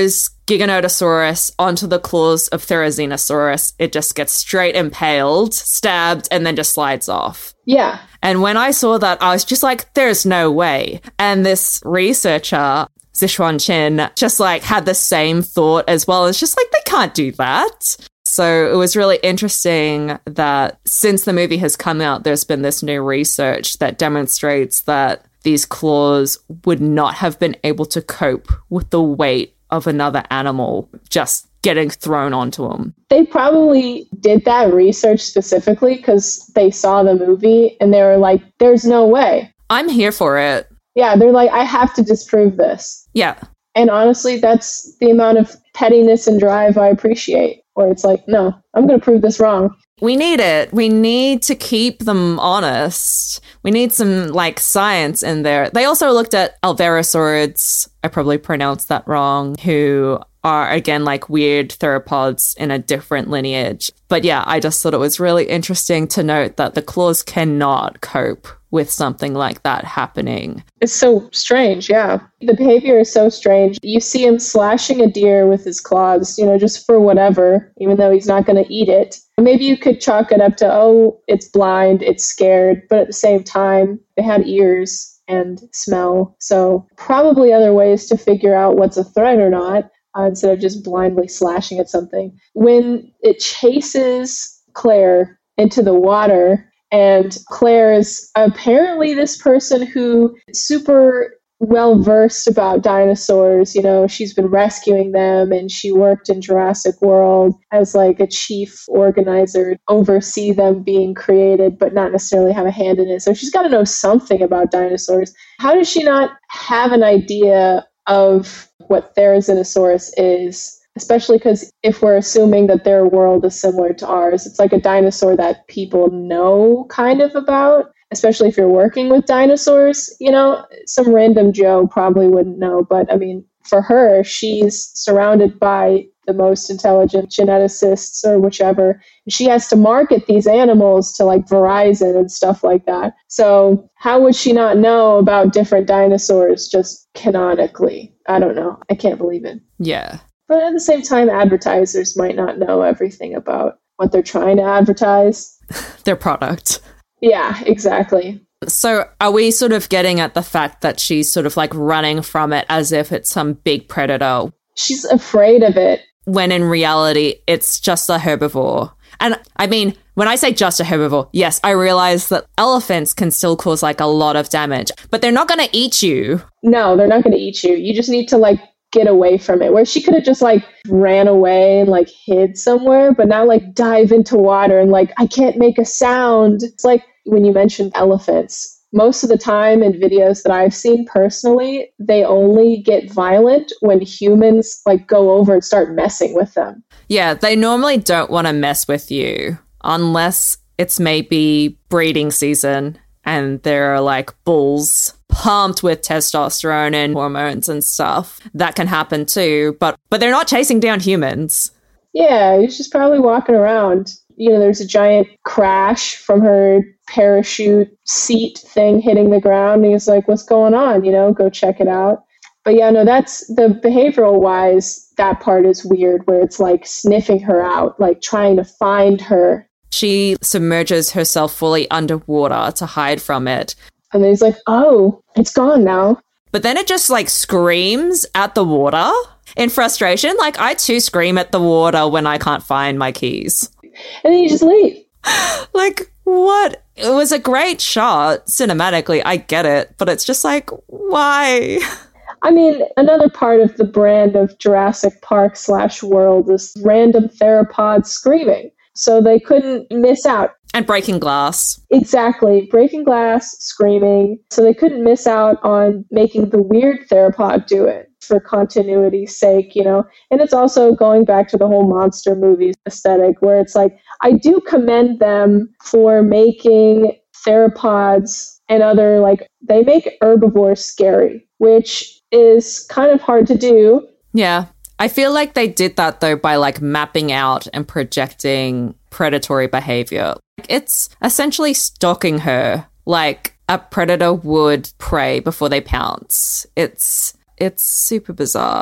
Giganotosaurus onto the claws of Therizinosaurus, it just gets straight impaled, stabbed, and then just slides off. Yeah. And when I saw that, I was just like, there's no way. And this researcher, Zixuan Qin, just like had the same thought as well. It's just like, they can't do that. So it was really interesting that since the movie has come out, there's been this new research that demonstrates that these claws would not have been able to cope with the weight of another animal just getting thrown onto them. They probably did that research specifically because they saw the movie and they were like, there's no way. I'm here for it. Yeah, they're like, I have to disprove this. Yeah. And honestly, that's the amount of pettiness and drive I appreciate. Where it's like, no, I'm going to prove this wrong. We need it. We need to keep them honest. We need some, like, science in there. They also looked at Alverosaurids, I probably pronounced that wrong, who are, again, like weird theropods in a different lineage. But yeah, I just thought it was really interesting to note that the claws cannot cope with something like that happening. It's so strange, yeah. The behavior is so strange. You see him slashing a deer with his claws, you know, just for whatever, even though he's not going to eat it. Maybe you could chalk it up to, oh, it's blind, it's scared, but at the same time, they had ears and smell. So probably other ways to figure out what's a threat or not, uh, instead of just blindly slashing at something. When it chases Claire into the water, and Claire is apparently this person who is super well versed about dinosaurs. You know, she's been rescuing them and she worked in Jurassic World as like a chief organizer, oversee them being created, but not necessarily have a hand in it. So she's got to know something about dinosaurs. How does she not have an idea of what Therizinosaurus is? Especially because if we're assuming that their world is similar to ours, it's like a dinosaur that people know kind of about, especially if you're working with dinosaurs. You know, some random Joe probably wouldn't know. But I mean, for her, she's surrounded by the most intelligent geneticists or whichever. She has to market these animals to like Verizon and stuff like that. So how would she not know about different dinosaurs just canonically? I don't know. I can't believe it. Yeah. But at the same time, advertisers might not know everything about what they're trying to advertise. Their product. Yeah, exactly. So are we sort of getting at the fact that she's sort of like running from it as if it's some big predator? She's afraid of it. When in reality, it's just a herbivore. And I mean, when I say just a herbivore, yes, I realize that elephants can still cause like a lot of damage, but they're not going to eat you. No, they're not going to eat you. You just need to like get away from it, where she could have just like ran away and like hid somewhere, but not like dive into water and like, I can't make a sound. It's like when you mentioned elephants, most of the time in videos that I've seen personally, they only get violent when humans like go over and start messing with them. Yeah, they normally don't want to mess with you unless it's maybe breeding season and there are like bulls pumped with testosterone and hormones and stuff. That can happen too, but but they're not chasing down humans. Yeah, he's just probably walking around. You know, there's a giant crash from her parachute seat thing hitting the ground. And he's like, what's going on? You know, go check it out. But yeah, no, that's the behavioral wise, that part is weird where it's like sniffing her out, like trying to find her. She submerges herself fully underwater to hide from it. And then he's like, oh, it's gone now. But then it just like screams at the water in frustration. Like I too scream at the water when I can't find my keys. And then you just leave. Like, what? It was a great shot cinematically. I get it. But it's just like, why? I mean, another part of the brand of Jurassic Park slash world is random theropods screaming. So they couldn't miss out. And breaking glass. Exactly. Breaking glass, screaming. So they couldn't miss out on making the weird theropod do it for continuity's sake, you know. And it's also going back to the whole monster movies aesthetic where it's like, I do commend them for making theropods and other, like, they make herbivores scary, which is kind of hard to do. Yeah. I feel like they did that, though, by, like, mapping out and projecting predatory behavior. It's essentially stalking her like a predator would prey before they pounce. It's it's super bizarre.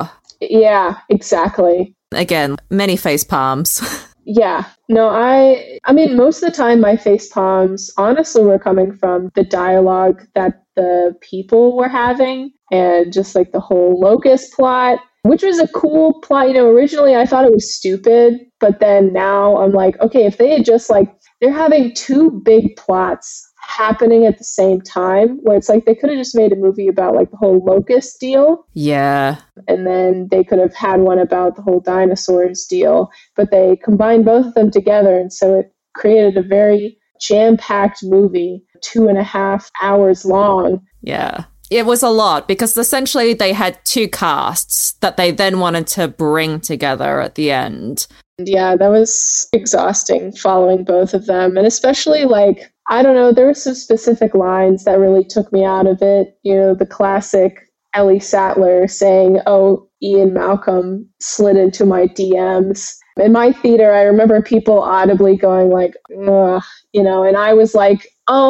Yeah, exactly. Again, many face palms. Yeah. No, I I mean most of the time my face palms honestly were coming from the dialogue that the people were having and just like the whole locust plot, which was a cool plot. You know, originally I thought it was stupid, but then now I'm like, okay, if they had just like they're having two big plots happening at the same time where it's like they could have just made a movie about like the whole locust deal. Yeah. And then they could have had one about the whole dinosaurs deal, but they combined both of them together. And so it created a very jam-packed movie, two and a half hours long. Yeah. It was a lot because essentially they had two casts that they then wanted to bring together at the end. And yeah, that was exhausting following both of them. And especially like, I don't know, there were some specific lines that really took me out of it. You know, the classic Ellie Sattler saying, oh, Ian Malcolm slid into my D Ms. In my theater, I remember people audibly going like, ugh, you know, and I was like,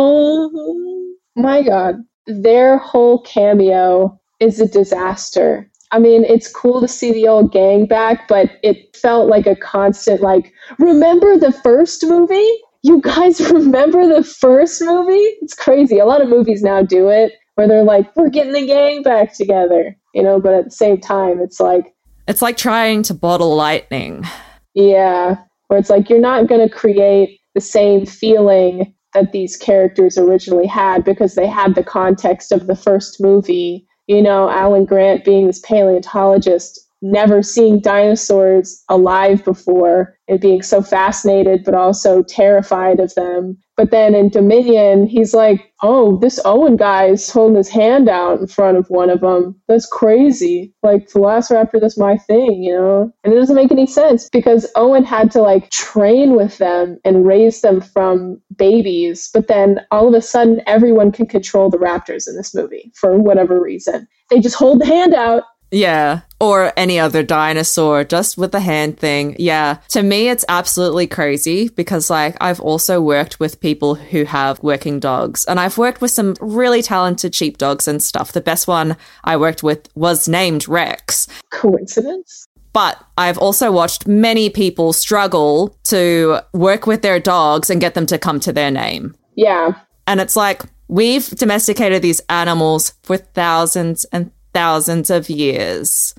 oh my God, their whole cameo is a disaster. I mean, it's cool to see the old gang back, but it felt like a constant like, remember the first movie? You guys remember the first movie? It's crazy. A lot of movies now do it where they're like, we're getting the gang back together, you know, but at the same time, it's like... It's like trying to bottle lightning. Yeah, where it's like, you're not going to create the same feeling that these characters originally had because they had the context of the first movie. You know, Alan Grant being this paleontologist, never seeing dinosaurs alive before and being so fascinated but also terrified of them. But then in Dominion, he's like, oh, this Owen guy is holding his hand out in front of one of them. That's crazy. Like, Velociraptor, that's my thing, you know? And it doesn't make any sense because Owen had to, like, train with them and raise them from babies. But then all of a sudden, everyone can control the raptors in this movie for whatever reason. They just hold the hand out. Yeah, or any other dinosaur, just with the hand thing. Yeah, to me, it's absolutely crazy because, like, I've also worked with people who have working dogs, and I've worked with some really talented sheepdogs and stuff. The best one I worked with was named Rex. Coincidence? But I've also watched many people struggle to work with their dogs and get them to come to their name. Yeah. And it's like, we've domesticated these animals for thousands and thousands of years.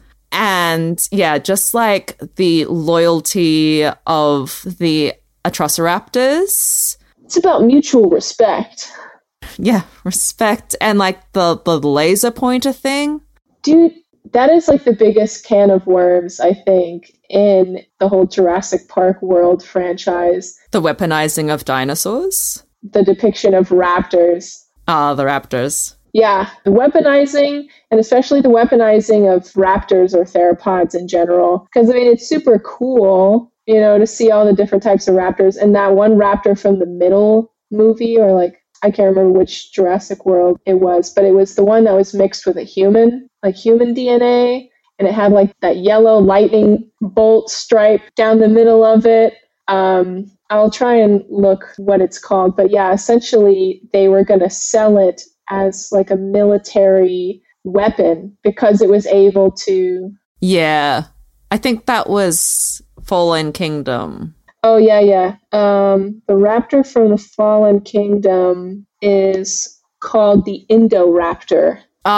And yeah, just like the loyalty of the Atrociraptors. It's about mutual respect. Yeah, respect and like the, the laser pointer thing. Dude, that is like the biggest can of worms, I think, in the whole Jurassic Park world franchise. The weaponizing of dinosaurs. The depiction of raptors. Ah, the raptors. Yeah, the weaponizing, and especially the weaponizing of raptors or theropods in general. Because, I mean, it's super cool, you know, to see all the different types of raptors. And that one raptor from the middle movie, or like, I can't remember which Jurassic World it was, but it was the one that was mixed with a human, like human D N A. And it had like that yellow lightning bolt stripe down the middle of it. Um, I'll try and look what it's called. But yeah, essentially, they were going to sell it as like a military weapon because it was able to... Yeah, I think that was Fallen Kingdom. Oh, yeah, yeah. Um, the raptor from the Fallen Kingdom is called the Indoraptor.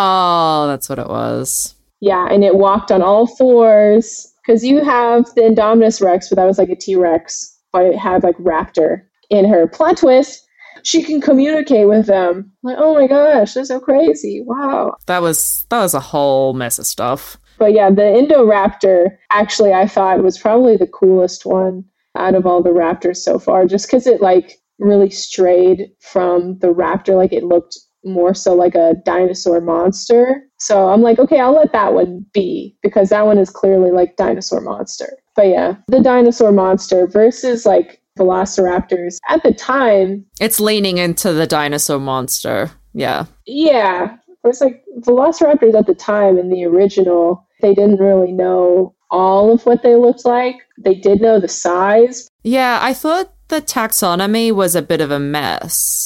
Oh, that's what it was. Yeah, and it walked on all fours because you have the Indominus Rex, but that was like a T-Rex, but it had like raptor in her. Plot twist, she can communicate with them. Like, oh my gosh, they're so crazy. Wow. That was that was a whole mess of stuff. But yeah, the Indoraptor, actually, I thought was probably the coolest one out of all the raptors so far, just because it like really strayed from the raptor. Like it looked more so like a dinosaur monster. So I'm like, okay, I'll let that one be because that one is clearly like dinosaur monster. But yeah, the dinosaur monster versus like Velociraptors at the time. It's leaning into the dinosaur monster. Yeah. Yeah. It's like Velociraptors at the time in the original, they didn't really know all of what they looked like. They did know the size. Yeah, I thought the taxonomy was a bit of a mess.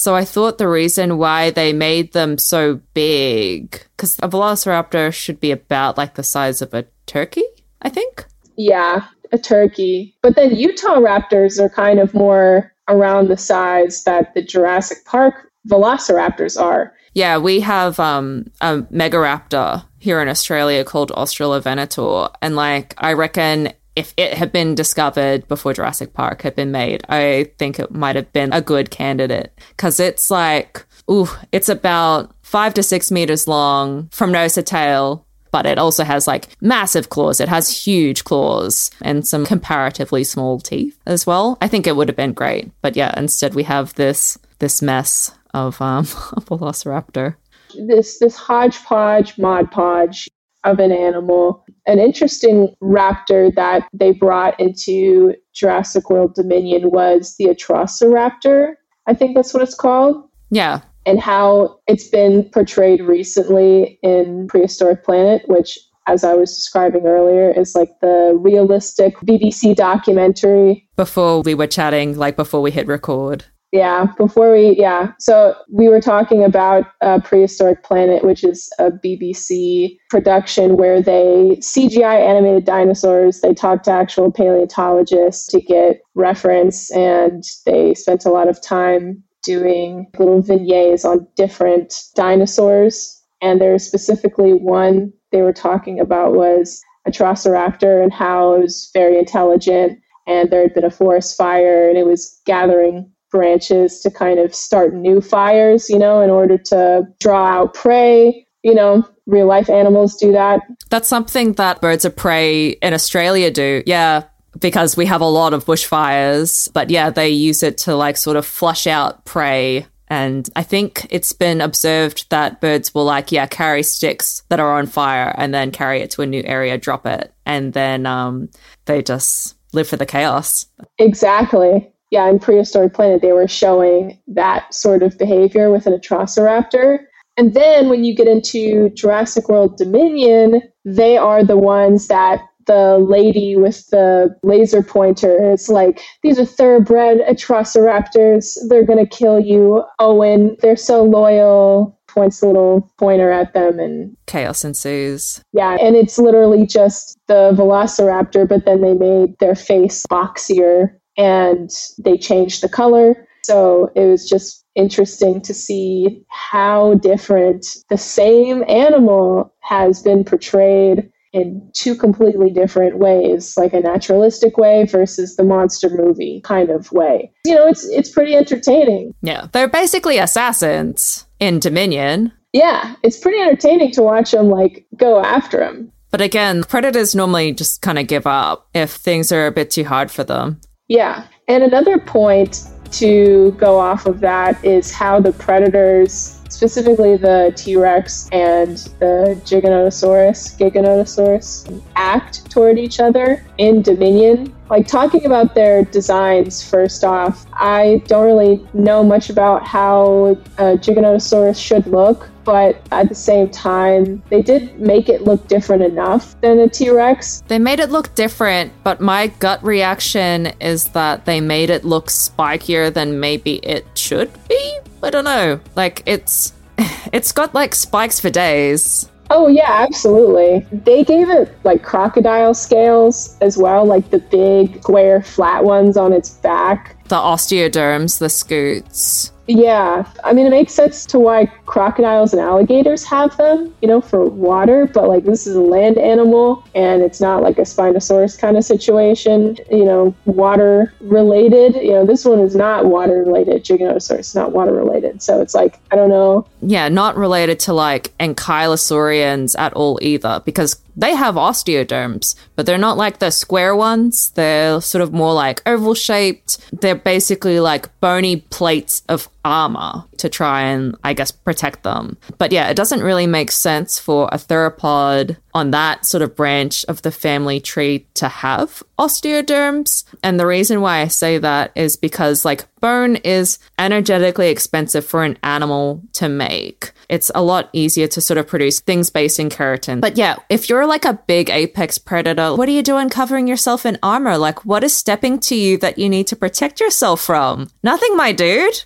So I thought the reason why they made them so big, because a velociraptor should be about like the size of a turkey, I think. Yeah, a turkey. But then Utah raptors are kind of more around the size that the Jurassic Park velociraptors are. Yeah, we have um, a megaraptor here in Australia called Australovenator. And like, I reckon if it had been discovered before Jurassic Park had been made, I think it might have been a good candidate. Because it's like, ooh, it's about five to six meters long from nose to tail. But it also has like massive claws. It has huge claws and some comparatively small teeth as well. I think it would have been great. But yeah, instead we have this this mess of um, a velociraptor. This this hodgepodge, mod podge of an animal. An interesting raptor that they brought into Jurassic World Dominion was the Atrociraptor. I think that's what it's called. Yeah. And how it's been portrayed recently in Prehistoric Planet, which, as I was describing earlier, is like the realistic B B C documentary. Before we were chatting, like before we hit record. Yeah, before we, yeah. So we were talking about uh, Prehistoric Planet, which is a B B C production where they C G I animated dinosaurs. They talked to actual paleontologists to get reference, and they spent a lot of time doing little vignettes on different dinosaurs. And there's specifically one they were talking about was Atrociraptor and how it was very intelligent, and there had been a forest fire and it was gathering branches to kind of start new fires, you know, in order to draw out prey. You know, real life animals do that. That's something that birds of prey in Australia do. Yeah, because we have a lot of bushfires. But yeah, they use it to like sort of flush out prey. And I think it's been observed that birds will like, yeah, carry sticks that are on fire and then carry it to a new area, drop it. And then um, they just live for the chaos. Exactly. Yeah, in Prehistoric Planet, they were showing that sort of behavior with an Atrociraptor. And then when you get into Jurassic World Dominion, they are the ones that the lady with the laser pointer is like, these are thoroughbred Atrociraptors. They're going to kill you, Owen. They're so loyal. Points a little pointer at them and chaos ensues. Yeah, and it's literally just the Velociraptor, but then they made their face boxier and they changed the color. So it was just interesting to see how different the same animal has been portrayed in two completely different ways, like a naturalistic way versus the monster movie kind of way. You know, it's it's pretty entertaining. Yeah, they're basically assassins in Dominion. Yeah, it's pretty entertaining to watch them like go after them. But again, predators normally just kind of give up if things are a bit too hard for them. Yeah, and another point to go off of that is how the predators, specifically the T-Rex and the Giganotosaurus, Giganotosaurus, act toward each other in Dominion. Like, talking about their designs, first off, I don't really know much about how a Giganotosaurus should look, but at the same time, they did make it look different enough than a T-Rex. They made it look different, but my gut reaction is that they made it look spikier than maybe it should be. I don't know. Like, it's it's got like spikes for days. Oh yeah, absolutely. They gave it like crocodile scales as well, like the big square flat ones on its back. The osteoderms, the scoots. Yeah, I mean, it makes sense to why crocodiles and alligators have them, you know, for water, but like this is a land animal and it's not like a Spinosaurus kind of situation, you know, water related. You know, this one is not water related. Giganotosaurus is not water related. So it's like, I don't know. Yeah, not related to like ankylosaurians at all either, because they have osteoderms, but they're not like the square ones. They're sort of more like oval shaped. They're basically like bony plates of armor to try and, I guess, protect them. But yeah, it doesn't really make sense for a theropod on that sort of branch of the family tree to have osteoderms. And the reason why I say that is because like bone is energetically expensive for an animal to make. It's a lot easier to sort of produce things based in keratin. But yeah, if you're like a big apex predator, what are you doing covering yourself in armor? Like, what is stepping to you that you need to protect yourself from? Nothing, my dude. Put it away.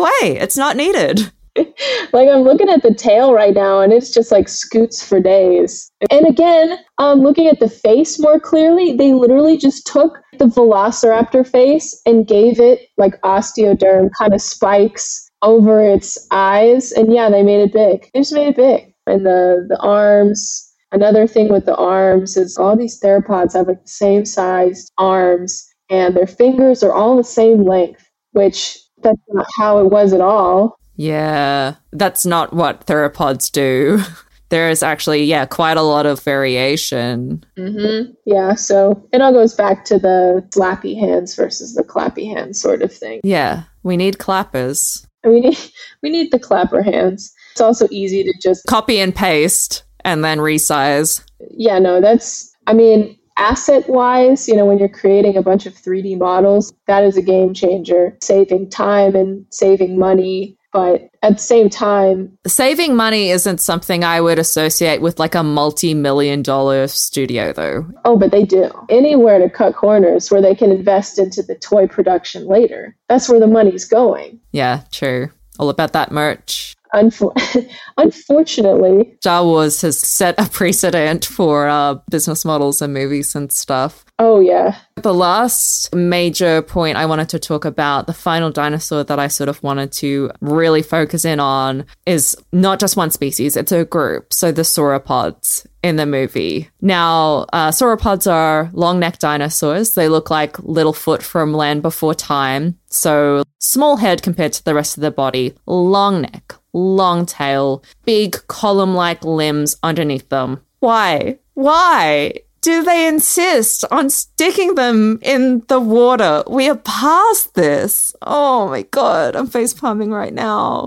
away. It's not needed. Like I'm looking at the tail right now and it's just like scoots for days. And again, um, looking at the face more clearly, they literally just took the velociraptor face and gave it like osteoderm kind of spikes over its eyes. And yeah, they made it big. They just made it big. And the, the arms, another thing with the arms is all these theropods have like the same sized arms and their fingers are all the same length, which that's not how it was at all. Yeah, that's not what theropods do. There is actually, yeah, quite a lot of variation. Mm-hmm. Yeah, so it all goes back to the slappy hands versus the clappy hands sort of thing. Yeah, we need clappers. And we need we need the clapper hands. It's also easy to just copy and paste and then resize. Yeah, no, that's, I mean, asset-wise, you know, when you're creating a bunch of three D models, that is a game changer, saving time and saving money. But at the same time, saving money isn't something I would associate with like a multi-million dollar studio, though. Oh, but they do. Anywhere to cut corners where they can invest into the toy production later. That's where the money's going. Yeah, true. All about that merch. Unfor- Unfortunately, Star Wars has set a precedent for uh, business models and movies and stuff. Oh, yeah. The last major point I wanted to talk about, the final dinosaur that I sort of wanted to really focus in on, is not just one species, it's a group. So the sauropods in the movie. Now, uh, sauropods are long-necked dinosaurs. They look like Littlefoot from Land Before Time. So small head compared to the rest of the body, long neck, long tail, big column-like limbs underneath them. Why? Why do they insist on sticking them in the water? We are past this. Oh my God, I'm facepalming right now.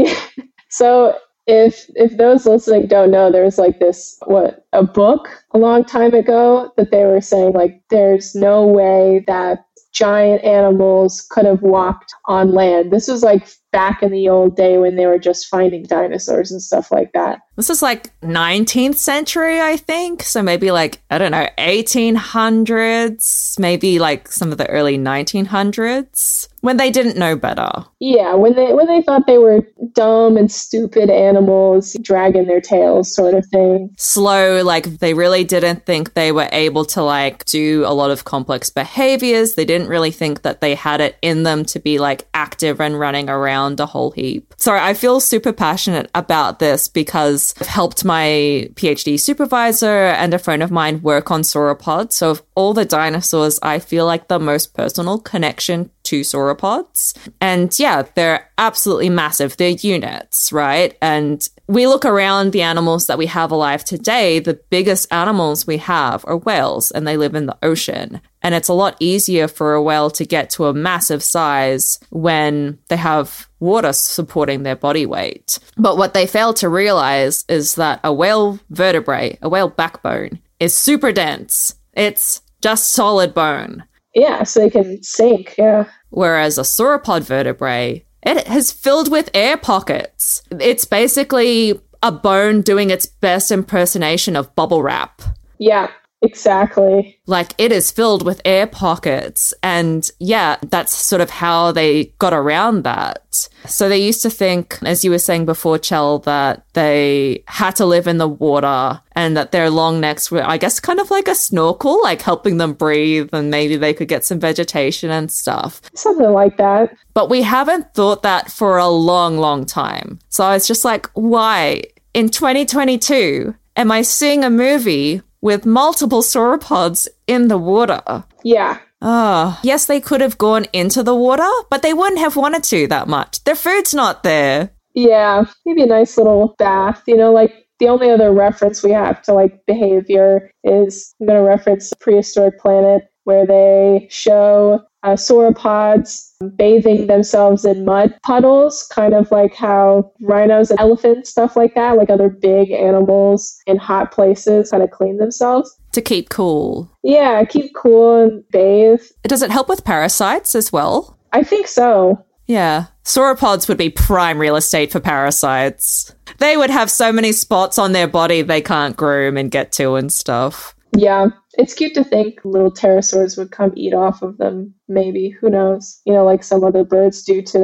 So if if those listening don't know, there's like this, what, a book a long time ago that they were saying like there's no way that giant animals could have walked on land. This was like back in the old day when they were just finding dinosaurs and stuff like that. This is like nineteenth century, I think. So maybe like, I don't know, eighteen hundreds, maybe like some of the early nineteen hundreds, when they didn't know better. Yeah, when they when they thought they were dumb and stupid animals dragging their tails sort of thing. Slow, like they really didn't think they were able to like do a lot of complex behaviors. They didn't really think that they had it in them to be like active and running around a whole heap. Sorry, I feel super passionate about this because I've helped my PhD supervisor and a friend of mine work on sauropods. So of all the dinosaurs, I feel like the most personal connection to sauropods. And yeah, they're absolutely massive. They're units, right? And we look around the animals that we have alive today, the biggest animals we have are whales, and they live in the ocean. And it's a lot easier for a whale to get to a massive size when they have water supporting their body weight. But what they fail to realize is that a whale vertebrae, a whale backbone, is super dense. It's just solid bone. Yeah, so they can sink, yeah. Whereas a sauropod vertebrae, it is filled with air pockets. It's basically a bone doing its best impersonation of bubble wrap. Yeah, exactly. Like, it is filled with air pockets. And yeah, that's sort of how they got around that. So they used to think, as you were saying before, Chell, that they had to live in the water and that their long necks were, I guess, kind of like a snorkel, like helping them breathe, and maybe they could get some vegetation and stuff. Something like that. But we haven't thought that for a long, long time. So I was just like, why? In twenty twenty-two, am I seeing a movie with multiple sauropods in the water? Yeah. Oh, yes, they could have gone into the water, but they wouldn't have wanted to that much. Their food's not there. Yeah, maybe a nice little bath. You know, like the only other reference we have to like behavior is, I'm going to reference Prehistoric Planet, where they show uh, sauropods bathing themselves in mud puddles, kind of like how rhinos and elephants, stuff like that, like other big animals in hot places kind of clean themselves. To keep cool. Yeah, keep cool and bathe. Does it help with parasites as well? I think so. Yeah. Sauropods would be prime real estate for parasites. They would have so many spots on their body they can't groom and get to and stuff. Yeah, it's cute to think little pterosaurs would come eat off of them, maybe. Who knows? You know, like some other birds do today.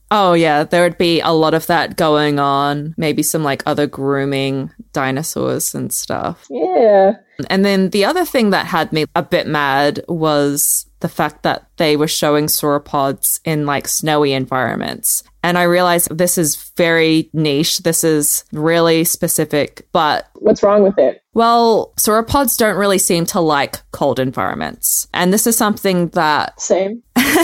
Oh, yeah, there would be a lot of that going on. Maybe some like other grooming dinosaurs and stuff. Yeah. And then the other thing that had me a bit mad was the fact that they were showing sauropods in like snowy environments. And I realized this is very niche. This is really specific, but What's wrong with it? well, sauropods don't really seem to like cold environments. And this is something that, Same.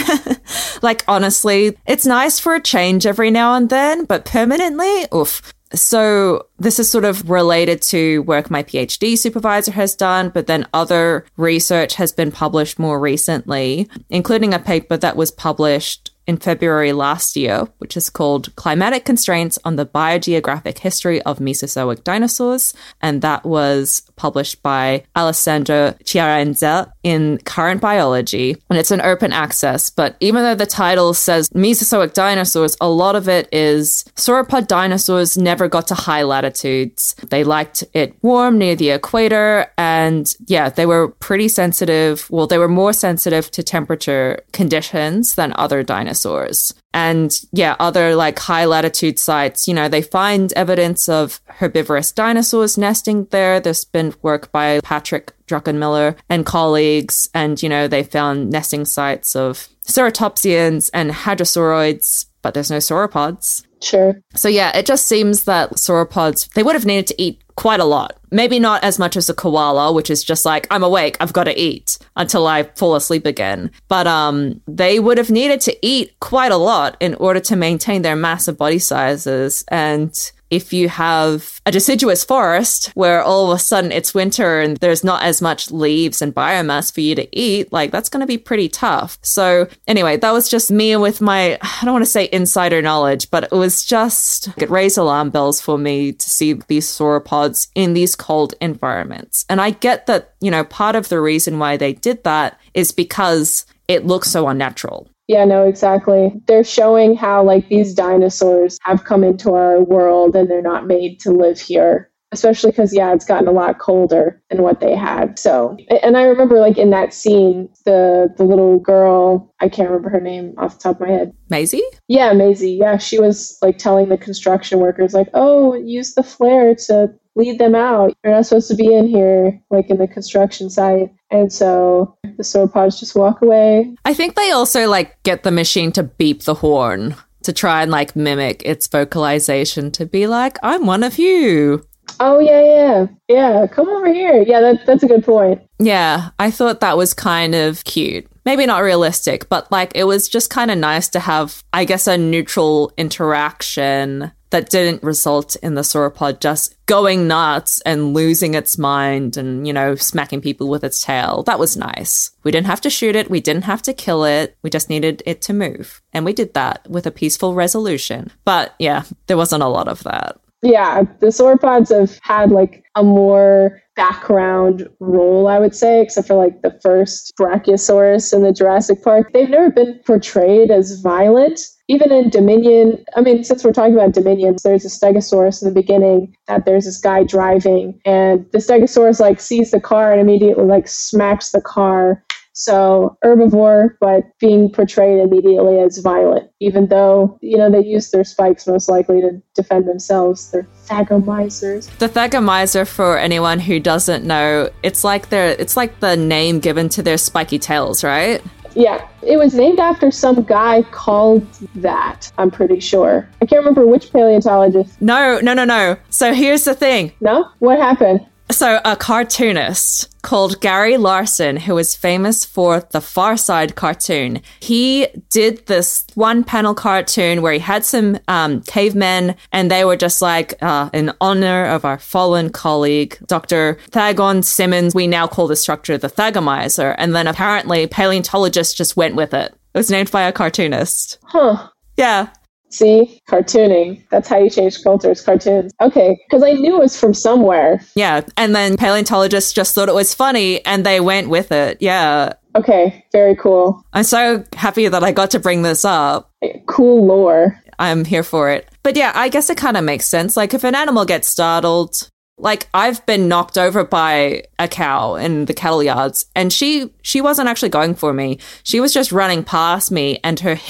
like, honestly, it's nice for a change every now and then, but permanently, oof. So this is sort of related to work my PhD supervisor has done, but then other research has been published more recently, including a paper that was published in February last year, which is called Climatic Constraints on the Biogeographic History of Mesozoic Dinosaurs. And that was published by Alessandro Chiarenza in Current Biology. And it's an open access. But even though the title says Mesozoic dinosaurs, a lot of it is sauropod dinosaurs never got to high latitudes. They liked it warm near the equator. And yeah, they were pretty sensitive. Well, they were more sensitive to temperature conditions than other dinosaurs. Dinosaurs. And yeah, other like high latitude sites, you know, they find evidence of herbivorous dinosaurs nesting there. There's been work by Patrick Druckenmiller and colleagues, and, you know, they found nesting sites of ceratopsians and hadrosauroids, but there's no sauropods. Sure. So yeah, it just seems that sauropods, they would have needed to eat quite a lot. Maybe not as much as a koala, which is just like, I'm awake, I've got to eat until I fall asleep again. But um, they would have needed to eat quite a lot in order to maintain their massive body sizes. And if you have a deciduous forest where all of a sudden it's winter and there's not as much leaves and biomass for you to eat, like that's going to be pretty tough. So anyway, that was just me with my, I don't want to say insider knowledge, but it was just, it raised alarm bells for me to see these sauropods in these cold environments. And I get that, you know, part of the reason why they did that is because it looks so unnatural. Yeah, no, exactly. They're showing how like these dinosaurs have come into our world and they're not made to live here, especially because, yeah, it's gotten a lot colder than what they had. So, and I remember like in that scene, the the little girl, I can't remember her name off the top of my head. Maisie? Yeah, Maisie. Yeah, she was like telling the construction workers like, oh, use the flare to lead them out. You're not supposed to be in here, like in the construction site. And so the sauropods just walk away. I think they also like get the machine to beep the horn to try and like mimic its vocalization to be like, I'm one of you. Oh, yeah, yeah. Yeah, come over here. Yeah, that, that's a good point. Yeah, I thought that was kind of cute. Maybe not realistic, but like it was just kind of nice to have, I guess, a neutral interaction that didn't result in the sauropod just going nuts and losing its mind and, you know, smacking people with its tail. That was nice. We didn't have to shoot it. We didn't have to kill it. We just needed it to move. And we did that with a peaceful resolution. But yeah, there wasn't a lot of that. Yeah, the sauropods have had like a more background role, I would say, except for like the first Brachiosaurus in the Jurassic Park. They've never been portrayed as violent. Even in Dominion, I mean, since we're talking about Dominion, there's a Stegosaurus in the beginning that there's this guy driving, and the Stegosaurus like sees the car and immediately like smacks the car. So herbivore, but being portrayed immediately as violent, even though, you know, they use their spikes most likely to defend themselves. They're thagomizers. The thagomizer, for anyone who doesn't know, it's like their, it's like the name given to their spiky tails, right? Yeah, it was named after some guy called that, I'm pretty sure. I can't remember which paleontologist. No, no, no, no. So here's the thing. No? What happened? So a cartoonist called Gary Larson, who is famous for the Far Side cartoon, he did this one panel cartoon where he had some um, cavemen, and they were just like, uh, in honor of our fallen colleague, Doctor Thagon Simmons, we now call this structure the Thagomizer. And then apparently paleontologists just went with it. It was named by a cartoonist. Huh. Yeah. See, cartooning. That's how you change cultures, cartoons. Okay, because I knew it was from somewhere. Yeah, and then paleontologists just thought it was funny and they went with it. Yeah. Okay, very cool. I'm so happy that I got to bring this up. Cool lore. I'm here for it. But yeah, I guess it kind of makes sense. Like if an animal gets startled, like I've been knocked over by a cow in the cattle yards, and she she wasn't actually going for me. She was just running past me, and her hip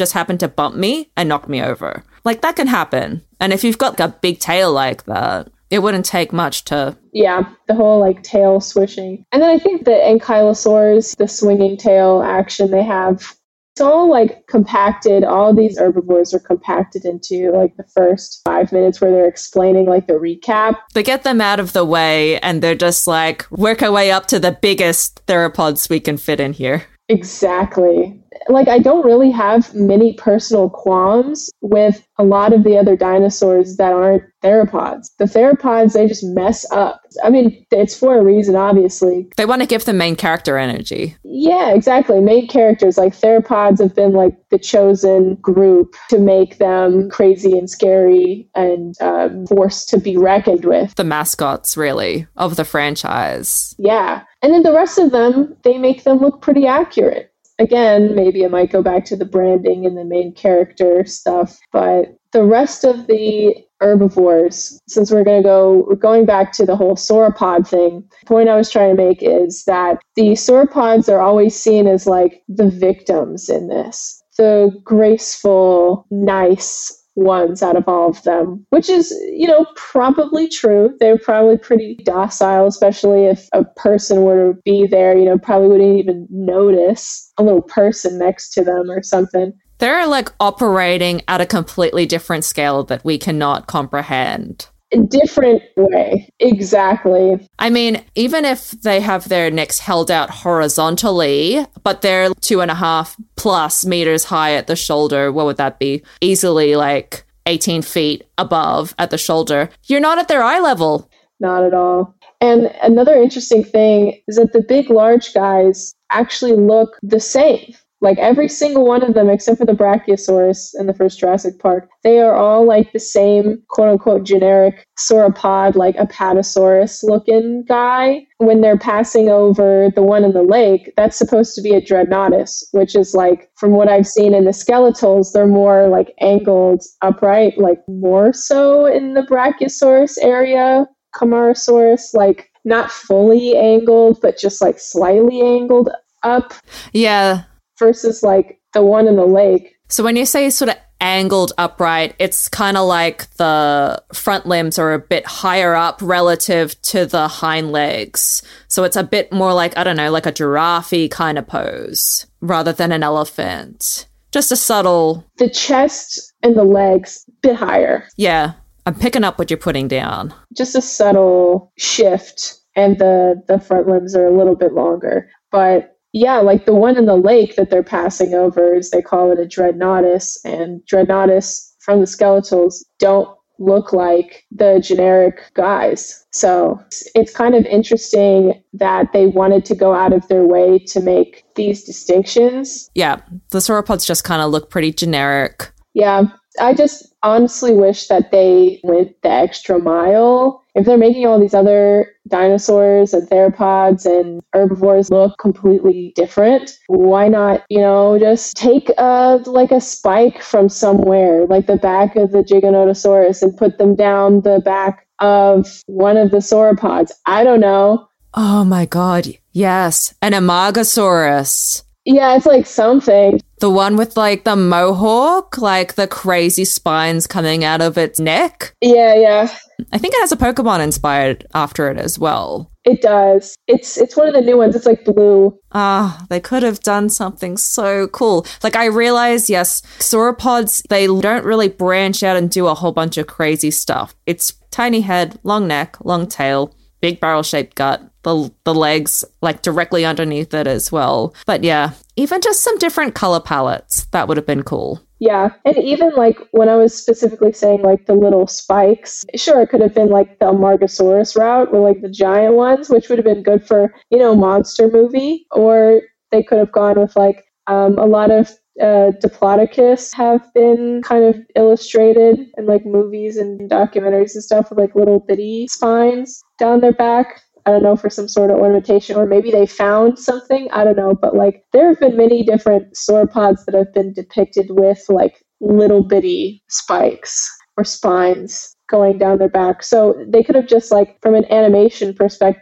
just happened to bump me and knock me over. Like, that can happen. And if you've got a big tail like that, it wouldn't take much to... Yeah, the whole like tail swishing. And then I think the ankylosaurs, the swinging tail action they have, it's all like compacted. All these herbivores are compacted into like the first five minutes where they're explaining like the recap. They get them out of the way and they're just like, work our way up to the biggest theropods we can fit in here. Exactly. Like, I don't really have many personal qualms with a lot of the other dinosaurs that aren't theropods. The theropods, they just mess up. I mean, it's for a reason, obviously. They want to give the main character energy. Yeah, exactly. Main characters, like theropods have been like the chosen group to make them crazy and scary and um, forced to be reckoned with. The mascots, really, of the franchise. Yeah. And then the rest of them, they make them look pretty accurate. Again, maybe it might go back to the branding and the main character stuff, but the rest of the herbivores, since we're going to go, we're going back to the whole sauropod thing, the point I was trying to make is that the sauropods are always seen as like the victims in this, the graceful, nice ones out of all of them, which is, you know, probably true. They're probably pretty docile, especially if a person were to be there, you know, probably wouldn't even notice a little person next to them or something. They're like operating at a completely different scale that we cannot comprehend. A different way. Exactly. I mean, even if they have their necks held out horizontally, but they're two and a half plus meters high at the shoulder, what would that be? Easily like eighteen feet above at the shoulder. You're not at their eye level. Not at all. And another interesting thing is that the big, large guys actually look the same. Like every single one of them, except for the Brachiosaurus in the first Jurassic Park, they are all like the same quote-unquote generic sauropod, like Apatosaurus-looking guy. When they're passing over the one in the lake, that's supposed to be a Dreadnoughtus, which is like, from what I've seen in the skeletals, they're more like angled upright, like more so in the Brachiosaurus area. Camarasaurus, like not fully angled, but just like slightly angled up. Yeah. Versus like the one in the lake. So when you say sort of angled upright, it's kind of like the front limbs are a bit higher up relative to the hind legs. So it's a bit more like, I don't know, like a giraffe kind of pose rather than an elephant. Just a subtle... The chest and the legs, a bit higher. Yeah, I'm picking up what you're putting down. Just a subtle shift, and the, the front limbs are a little bit longer. But yeah, like the one in the lake that they're passing over, is they call it a Dreadnoughtus, and Dreadnoughtus from the skeletals don't look like the generic guys. So it's kind of interesting that they wanted to go out of their way to make these distinctions. Yeah, the sauropods just kind of look pretty generic. Yeah, I just honestly wish that they went the extra mile. If they're making all these other dinosaurs and theropods and herbivores look completely different, why not, you know, just take a, like a spike from somewhere, like the back of the Giganotosaurus, and put them down the back of one of the sauropods? I don't know. Oh my god, yes. An Amargasaurus. Yeah, it's like something. The one with like the mohawk, like the crazy spines coming out of its neck. Yeah, yeah. I think it has a Pokemon inspired after it as well. It does. It's it's one of the new ones. It's like blue. Ah, they could have done something so cool. Like, I realize, yes, sauropods, they don't really branch out and do a whole bunch of crazy stuff. It's tiny head, long neck, long tail, big barrel-shaped gut, the the legs like directly underneath it as well. But yeah, even just some different color palettes, that would have been cool. Yeah, and even like when I was specifically saying like the little spikes, sure, it could have been like the Amargasaurus route or like the giant ones, which would have been good for, you know, monster movie. Or they could have gone with like um, a lot of uh, Diplodocus have been kind of illustrated in like movies and documentaries and stuff with like little bitty spines down their back. I don't know, for some sort of ornamentation, or maybe they found something. I don't know. But like there have been many different sauropods that have been depicted with like little bitty spikes or spines going down their back. So they could have just like, from an animation perspective,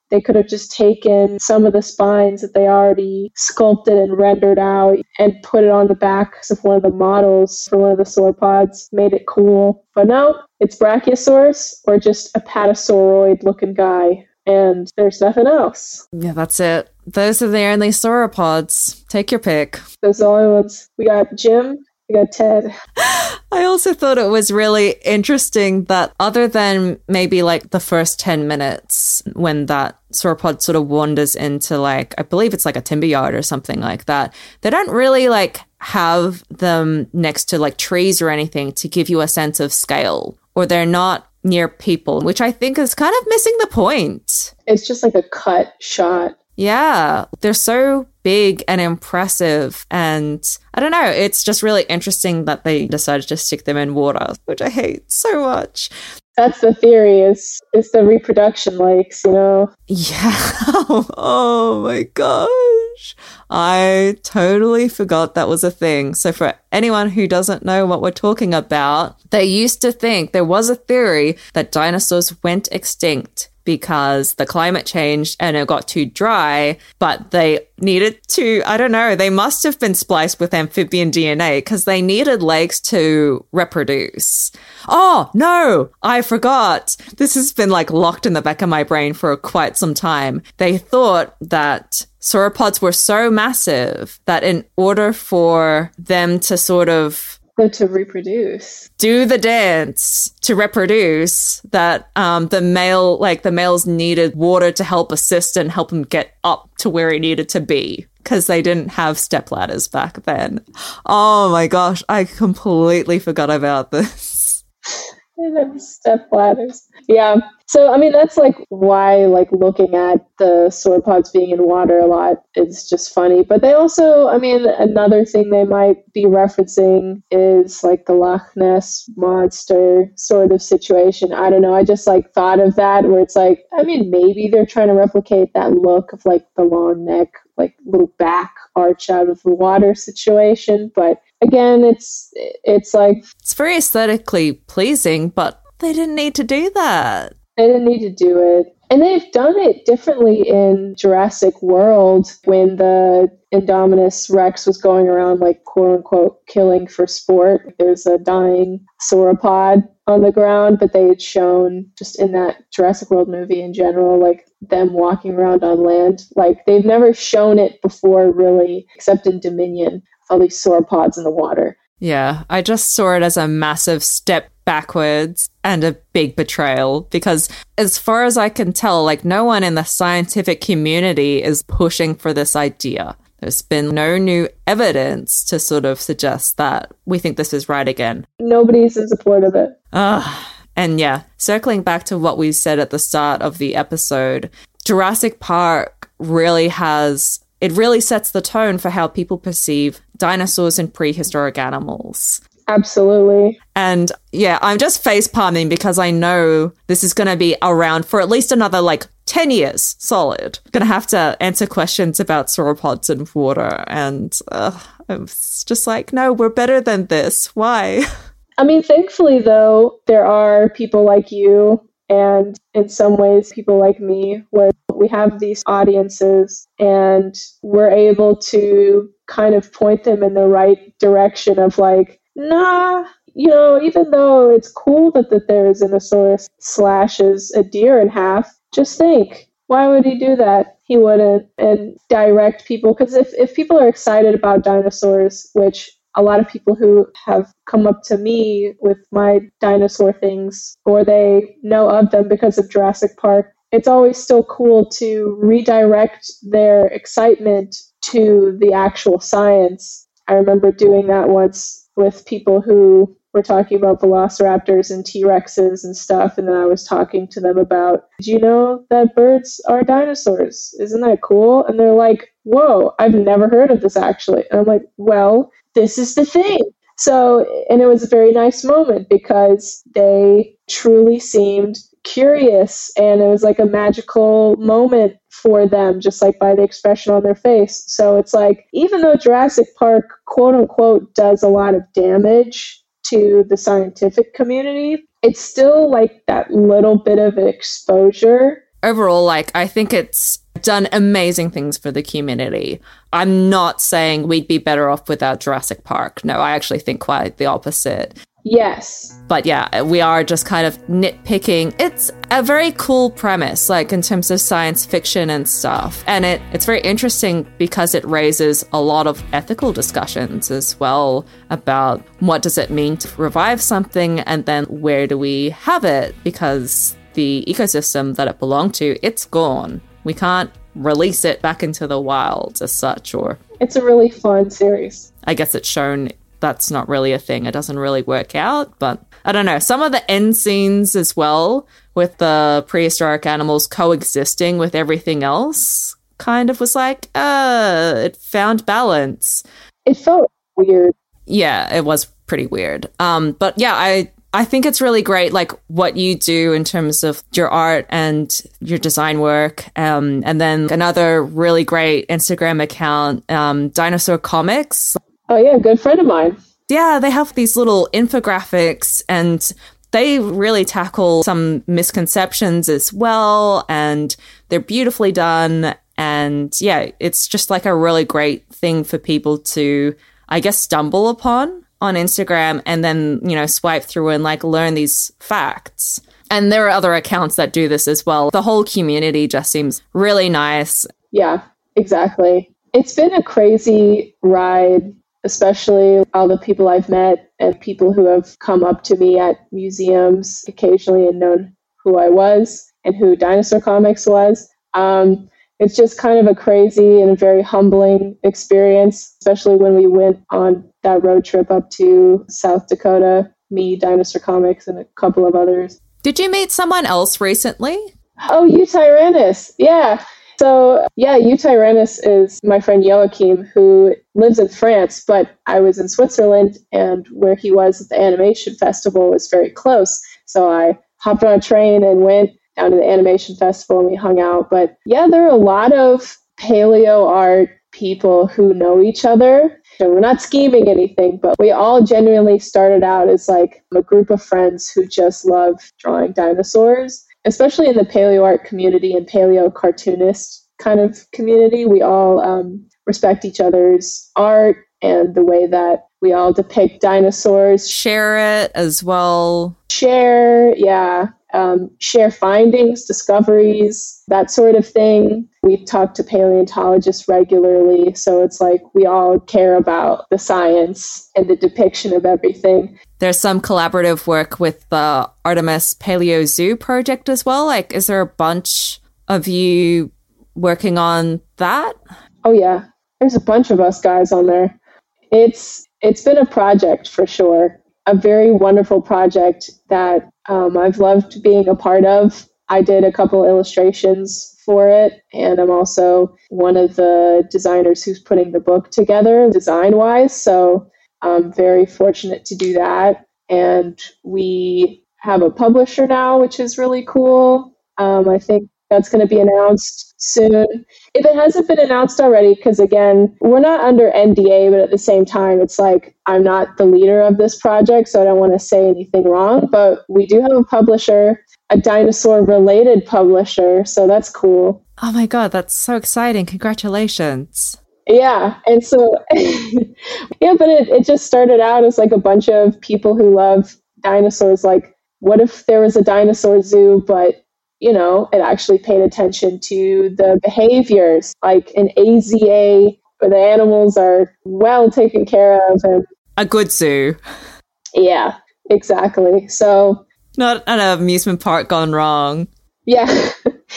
They could have just taken some of the spines that they already sculpted and rendered out and put it on the back of one of the models for one of the sauropods, made it cool. But no, it's Brachiosaurus or just a patasauroid-looking guy. And there's nothing else. Yeah, that's it. Those are the only sauropods. Take your pick. Those are the only ones. We got Jim, we got Ted. I also thought it was really interesting that other than maybe like the first ten minutes when that sauropod sort of wanders into like, I believe it's like a timber yard or something like that, they don't really like have them next to like trees or anything to give you a sense of scale, or they're not near people, which I think is kind of missing the point. It's just like a cut shot. Yeah, they're so big and impressive, and I don't know, it's just really interesting that they decided to stick them in water, which I hate so much. That's the theory, is it's the reproduction lakes, you know? Yeah. Oh my gosh. I totally forgot that was a thing. So for anyone who doesn't know what we're talking about, they used to think there was a theory that dinosaurs went extinct because the climate changed and it got too dry, but they needed to, I don't know, they must have been spliced with amphibian D N A because they needed legs to reproduce. Oh, no, I forgot. This has been like locked in the back of my brain for quite some time. They thought that sauropods were so massive that in order for them to sort of But to reproduce. do the dance to reproduce, that um, the male, like the males needed water to help assist and help him get up to where he needed to be because they didn't have step ladders back then. Oh my gosh, I completely forgot about this. And step ladders. Yeah. So, I mean, that's like why, like, looking at the sauropods being in water a lot is just funny. But they also, I mean, another thing they might be referencing is like the Loch Ness monster sort of situation. I don't know. I just like thought of that where it's like, I mean, maybe they're trying to replicate that look of like the long neck, like little back arch out of the water situation. But again, it's, it's like, It's very aesthetically pleasing, but they didn't need to do that. they didn't need to do it. And they've done it differently in Jurassic World when the Indominus Rex was going around, like, quote unquote, killing for sport. There's a dying sauropod on the ground, but they had shown just in that Jurassic World movie in general, like, them walking around on land. Like, they've never shown it before, really, except in Dominion, with all these sauropods in the water. Yeah, I just saw it as a massive step backwards and a big betrayal because as far as I can tell, like no one in the scientific community is pushing for this idea. There's been no new evidence to sort of suggest that we think this is right again. Nobody's in support of it. Ugh. And yeah, circling back to what we said at the start of the episode, Jurassic Park really has, it really sets the tone for how people perceive dinosaurs and prehistoric animals. Absolutely. And yeah, I'm just face palming because I know this is going to be around for at least another like ten years solid. I'm going to have to answer questions about sauropods and water. And uh, it's just like, no, we're better than this. Why? I mean, thankfully, though, there are people like you and in some ways people like me where we have these audiences and we're able to kind of point them in the right direction of like, nah, you know, even though it's cool that the Therizinosaurus slashes a deer in half, just think, why would he do that? He wouldn't. And direct people, because if, if people are excited about dinosaurs, which a lot of people who have come up to me with my dinosaur things, or they know of them because of Jurassic Park, it's always still cool to redirect their excitement to the actual science. I remember doing that once with people who were talking about velociraptors and T-Rexes and stuff, and then I was talking to them about, did you know that birds are dinosaurs? Isn't that cool? And they're like, whoa, I've never heard of this actually. And I'm like, well, this is the thing. So, and it was a very nice moment because they truly seemed curious and it was like a magical moment for them, just like by the expression on their face. So it's like, even though Jurassic Park, quote unquote, does a lot of damage to the scientific community, it's still like that little bit of exposure overall, like, I think it's done amazing things for the community. I'm not saying we'd be better off without Jurassic Park. No, I actually think quite the opposite. Yes. But yeah, we are just kind of nitpicking. It's a very cool premise, like in terms of science fiction and stuff. And it, it's very interesting because it raises a lot of ethical discussions as well about what does it mean to revive something and then where do we have it? Because the ecosystem that it belonged to, it's gone. We can't release it back into the wild as such, or... It's a really fun series. I guess it's shown that's not really a thing. It doesn't really work out, but I don't know. Some of the end scenes as well, with the prehistoric animals coexisting with everything else, kind of was like, uh, it found balance. It felt weird. Yeah, it was pretty weird. Um, but yeah, I... I think it's really great, like, what you do in terms of your art and your design work. Um, and then another really great Instagram account, um, Dinosaur Comics. Oh, yeah, good friend of mine. Yeah, they have these little infographics and they really tackle some misconceptions as well. And they're beautifully done. And yeah, it's just like a really great thing for people to, I guess, stumble upon on Instagram and then, you know, swipe through and like learn these facts. And there are other accounts that do this as well. The whole community just seems really nice. Yeah, exactly. It's been a crazy ride, especially all the people I've met and people who have come up to me at museums occasionally and known who I was and who Dinosaur Comics was. Um, It's just kind of a crazy and a very humbling experience, especially when we went on that road trip up to South Dakota, me, Dinosaur Comics, and a couple of others. Did you meet someone else recently? Oh, Eutyrannus. Yeah. So, yeah, Eutyrannus is my friend Joachim, who lives in France, but I was in Switzerland, and where he was at the animation festival was very close. So I hopped on a train and went down to the animation festival and we hung out. But yeah, there are a lot of paleo art people who know each other. And we're not scheming anything, but we all genuinely started out as like a group of friends who just love drawing dinosaurs, especially in the paleo art community and paleo cartoonist kind of community. We all um, respect each other's art and the way that we all depict dinosaurs. Share it as well. Share, yeah. Um, share findings, discoveries, that sort of thing. We talk to paleontologists regularly, so it's like we all care about the science and the depiction of everything. There's some collaborative work with the Artemis Paleo Zoo project as well. Like, is there a bunch of you working on that? Oh yeah, there's a bunch of us guys on there. It's it's been a project for sure. A very wonderful project that um, I've loved being a part of. I did a couple illustrations for it, and I'm also one of the designers who's putting the book together design-wise, so I'm very fortunate to do that. And we have a publisher now, which is really cool. Um, I think that's going to be announced soon. If it hasn't been announced already, because again, we're not under N D A, but at the same time, it's like I'm not the leader of this project, so I don't want to say anything wrong. But we do have a publisher, a dinosaur-related publisher, so that's cool. Oh my God, that's so exciting. Congratulations. Yeah, and so, yeah, but it, it just started out as like a bunch of people who love dinosaurs. Like, what if there was a dinosaur zoo, but you know, it actually paid attention to the behaviors, like an A Z A, where the animals are well taken care of. And a good zoo. Yeah, exactly. So not an amusement park gone wrong. Yeah,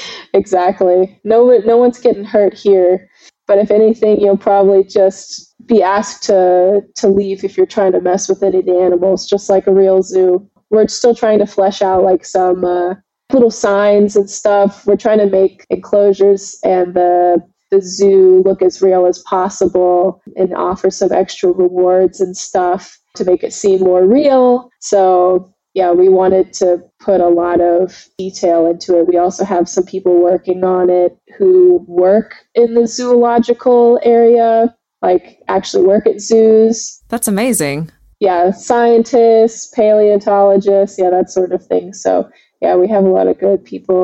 exactly. No, no one's getting hurt here. But if anything, you'll probably just be asked to to leave if you're trying to mess with any of the animals, just like a real zoo. We're still trying to flesh out like some uh, little signs and stuff. We're trying to make enclosures and the the zoo look as real as possible and offer some extra rewards and stuff to make it seem more real. So yeah, we wanted to put a lot of detail into it. We also have some people working on it who work in the zoological area, like actually work at zoos. That's amazing. Yeah, scientists, paleontologists, yeah, that sort of thing. So yeah, we have a lot of good people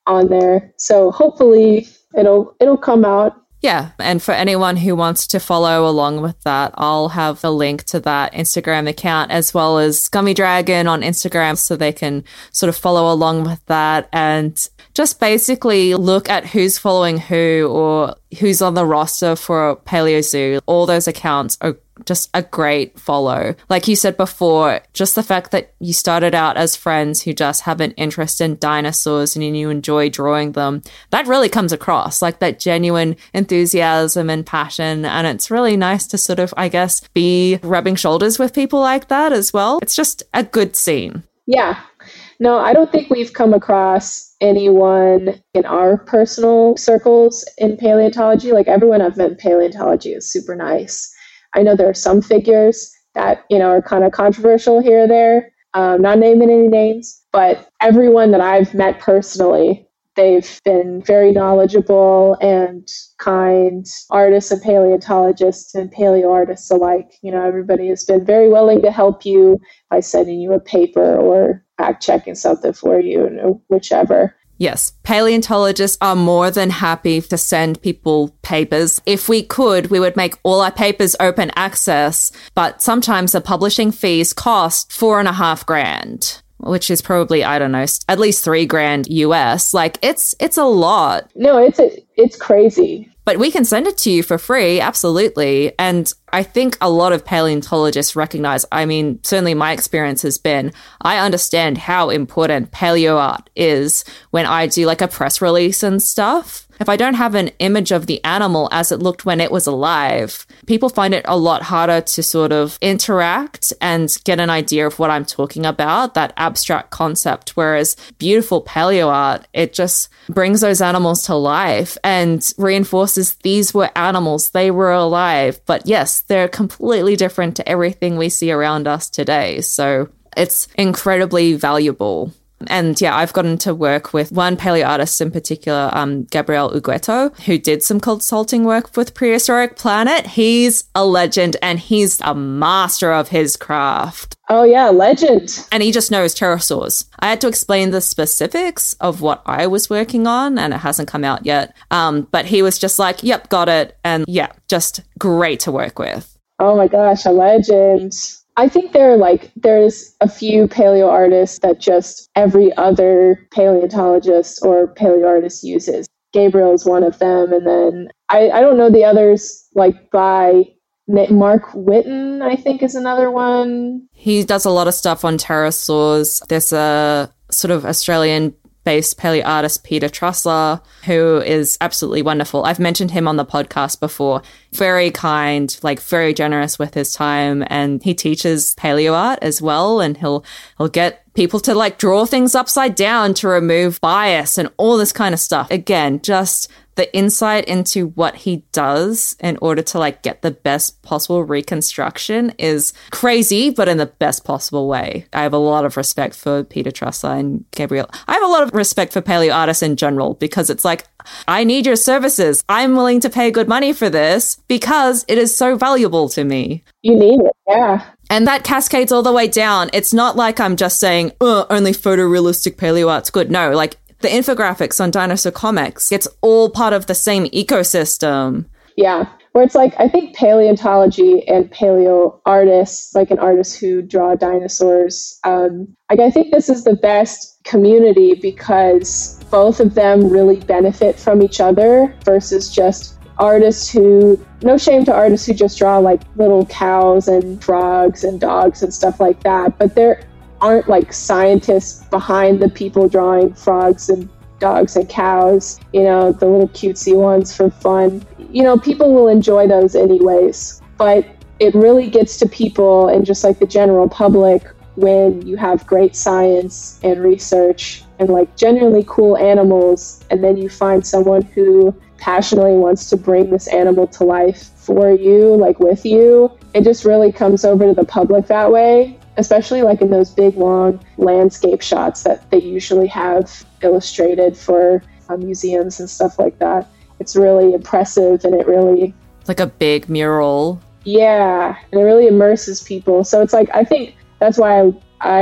on there. So hopefully it'll it'll come out. Yeah, and for anyone who wants to follow along with that, I'll have a link to that Instagram account as well as Gummy Dragon on Instagram so they can sort of follow along with that and just basically look at who's following who or who's on the roster for Paleozoo. All those accounts are just a great follow. Like you said before, just the fact that you started out as friends who just have an interest in dinosaurs and you enjoy drawing them, that really comes across, like that genuine enthusiasm and passion. And it's really nice to sort of, I guess, be rubbing shoulders with people like that as well. It's just a good scene. Yeah. No, I don't think we've come across anyone in our personal circles in paleontology. Like everyone I've met in paleontology is super nice. I know there are some figures that, you know, are kind of controversial here or there, um, not naming any names, but everyone that I've met personally, they've been very knowledgeable and kind artists and paleontologists and paleo artists alike. You know, everybody has been very willing to help you by sending you a paper or fact checking something for you, you know, whichever. Yes, paleontologists are more than happy to send people papers. If we could, we would make all our papers open access, but sometimes the publishing fees cost four and a half grand, which is probably, I don't know, at least three grand U S. Like it's it's a lot. No, it's a, it's crazy. But we can send it to you for free, absolutely. And I think a lot of paleontologists recognize, I mean, certainly my experience has been, I understand how important paleo art is when I do like a press release and stuff. If I don't have an image of the animal as it looked when it was alive, people find it a lot harder to sort of interact and get an idea of what I'm talking about, that abstract concept. Whereas beautiful paleo art, it just brings those animals to life and reinforces these were animals, they were alive. But yes, they're completely different to everything we see around us today. So it's incredibly valuable. And yeah, I've gotten to work with one paleo artist in particular, um, Gabriel Ugueto, who did some consulting work with Prehistoric Planet. He's a legend and he's a master of his craft. Oh yeah, legend. And he just knows pterosaurs. I had to explain the specifics of what I was working on and it hasn't come out yet. Um, but he was just like, yep, got it. And yeah, just great to work with. Oh my gosh, a legend. I think there are like, there's a few paleo artists that just every other paleontologist or paleo artist uses. Gabriel is one of them. And then I, I don't know the others, like by Mark Whitten, I think is another one. He does a lot of stuff on pterosaurs. There's a sort of Australian based paleo artist, Peter Trussler, who is absolutely wonderful. I've mentioned him on the podcast before. Very kind, like very generous with his time, and he teaches paleo art as well, and he'll he'll get people to like draw things upside down to remove bias and all this kind of stuff. Again, just the insight into what he does in order to like get the best possible reconstruction is crazy, but in the best possible way. I have a lot of respect for Peter Trussler and Gabriel. I have a lot of respect for paleo artists in general because it's like, I need your services. I'm willing to pay good money for this because it is so valuable to me. You need it, yeah. And that cascades all the way down. It's not like I'm just saying, oh, only photorealistic paleo art's good. No, like the infographics on Dinosaur Comics, it's all part of the same ecosystem. Yeah, where it's like, I think paleontology and paleo artists, like an artist who draw dinosaurs, um, like I think this is the best community because both of them really benefit from each other versus just artists who, no shame to artists who just draw like little cows and frogs and dogs and stuff like that, but there aren't like scientists behind the people drawing frogs and dogs and cows, you know, the little cutesy ones for fun. You know, people will enjoy those anyways, but it really gets to people and just like the general public when you have great science and research and like genuinely cool animals, and then you find someone who passionately wants to bring this animal to life for you, like with you. It just really comes over to the public that way, especially like in those big, long landscape shots that they usually have illustrated for uh, museums and stuff like that. It's really impressive and it really... Like a big mural. Yeah, and it really immerses people. So it's like, I think that's why I, I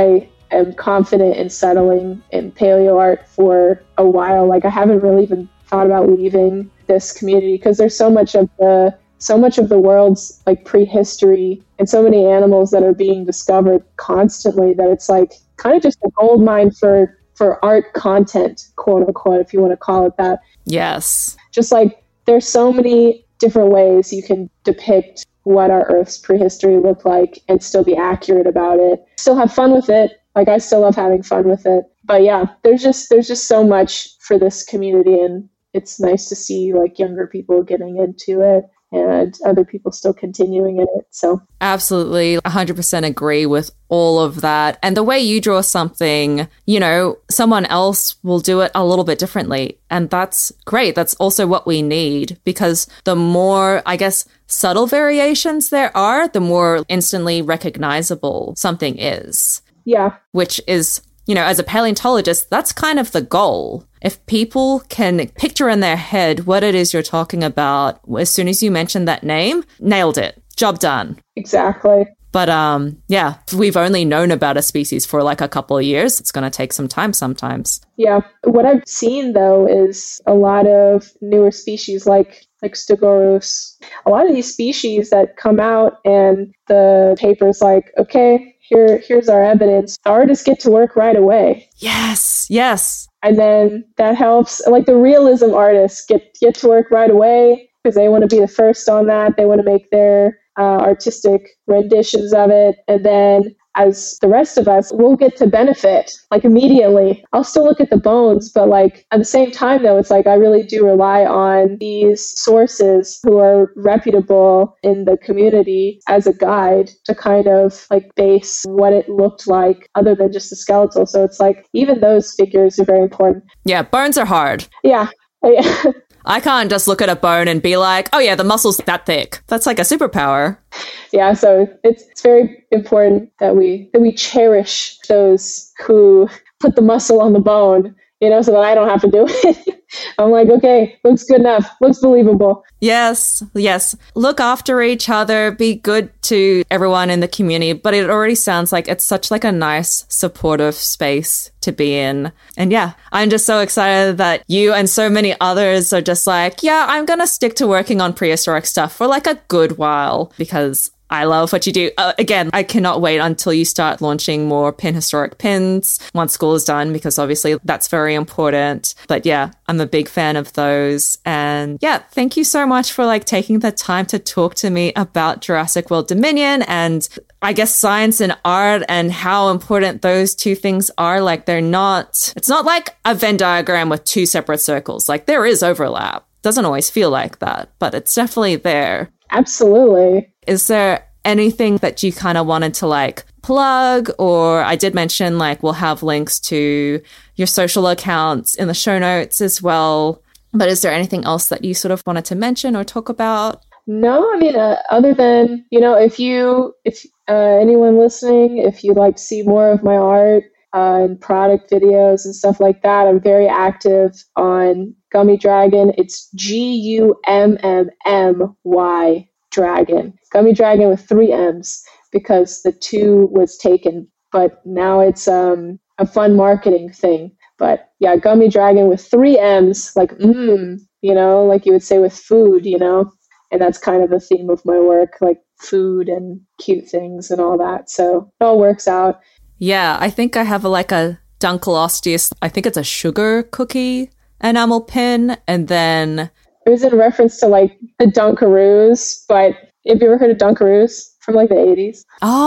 am confident in settling in paleo art for a while. Like I haven't really even thought about leaving this community because there's so much of the so much of the world's like prehistory and so many animals that are being discovered constantly that it's like kind of just a gold mine for for art content, quote unquote, if you want to call it that. Yes. Just like there's so many different ways you can depict what our Earth's prehistory looked like and still be accurate about it. Still have fun with it. Like I still love having fun with it. But yeah, there's just there's just so much for this community, and it's nice to see like younger people getting into it and other people still continuing in it. So absolutely, one hundred percent agree with all of that. And the way you draw something, you know, someone else will do it a little bit differently. And that's great. That's also what we need, because the more, I guess, subtle variations there are, the more instantly recognizable something is. Yeah. Which is, you know, as a paleontologist, that's kind of the goal. If people can picture in their head what it is you're talking about, as soon as you mention that name, nailed it. Job done. Exactly. But um, yeah, if we've only known about a species for like a couple of years, it's going to take some time sometimes. Yeah. What I've seen, though, is a lot of newer species like like Stegosaurus. A lot of these species that come out and the paper's like, okay, here here's our evidence. The artists get to work right away. Yes, yes. And then that helps, like the realism artists get, get to work right away because they want to be the first on that. They want to make their uh, artistic renditions of it. And then as the rest of us, we'll get to benefit like immediately. I'll still look at the bones, but like at the same time though, it's like I really do rely on these sources who are reputable in the community as a guide to kind of like base what it looked like other than just the skeletal. So it's like even those figures are very important. Yeah, bones are hard. Yeah. Yeah. I can't just look at a bone and be like, oh yeah, the muscle's that thick. That's like a superpower. Yeah, so it's it's very important that we that we cherish those who put the muscle on the bone, you know, so that I don't have to do it. I'm like, okay, looks good enough, looks believable. Yes, yes. Look after each other, be good to everyone in the community, but it already sounds like it's such like a nice, supportive space to be in. And yeah, I'm just so excited that you and so many others are just like, yeah, I'm going to stick to working on prehistoric stuff for like a good while because I love what you do. Uh, again, I cannot wait until you start launching more pin historic pins once school is done, because obviously that's very important. But yeah, I'm a big fan of those. And yeah, thank you so much for like taking the time to talk to me about Jurassic World Dominion and I guess science and art and how important those two things are. Like they're not, it's not like a Venn diagram with two separate circles. Like there is overlap. Doesn't always feel like that, but it's definitely there. Absolutely. Is there anything that you kind of wanted to like plug? Or I did mention like we'll have links to your social accounts in the show notes as well. But is there anything else that you sort of wanted to mention or talk about? No, I mean, uh, other than, you know, if you, if uh, anyone listening, if you'd like to see more of my art uh, and product videos and stuff like that, I'm very active on Gummy Dragon. It's G U M M M Y Dragon. Gummy Dragon with three M's because the two was taken, but now it's um, a fun marketing thing. But yeah, Gummy Dragon with three M's, like, mmm, you know, like you would say with food, you know, and that's kind of the theme of my work, like food and cute things and all that. So it all works out. Yeah, I think I have a, like a Dunkel, I think it's a sugar cookie enamel pin, and then it was in reference to like the Dunkaroos, but have you ever heard of Dunkaroos from like the eighties?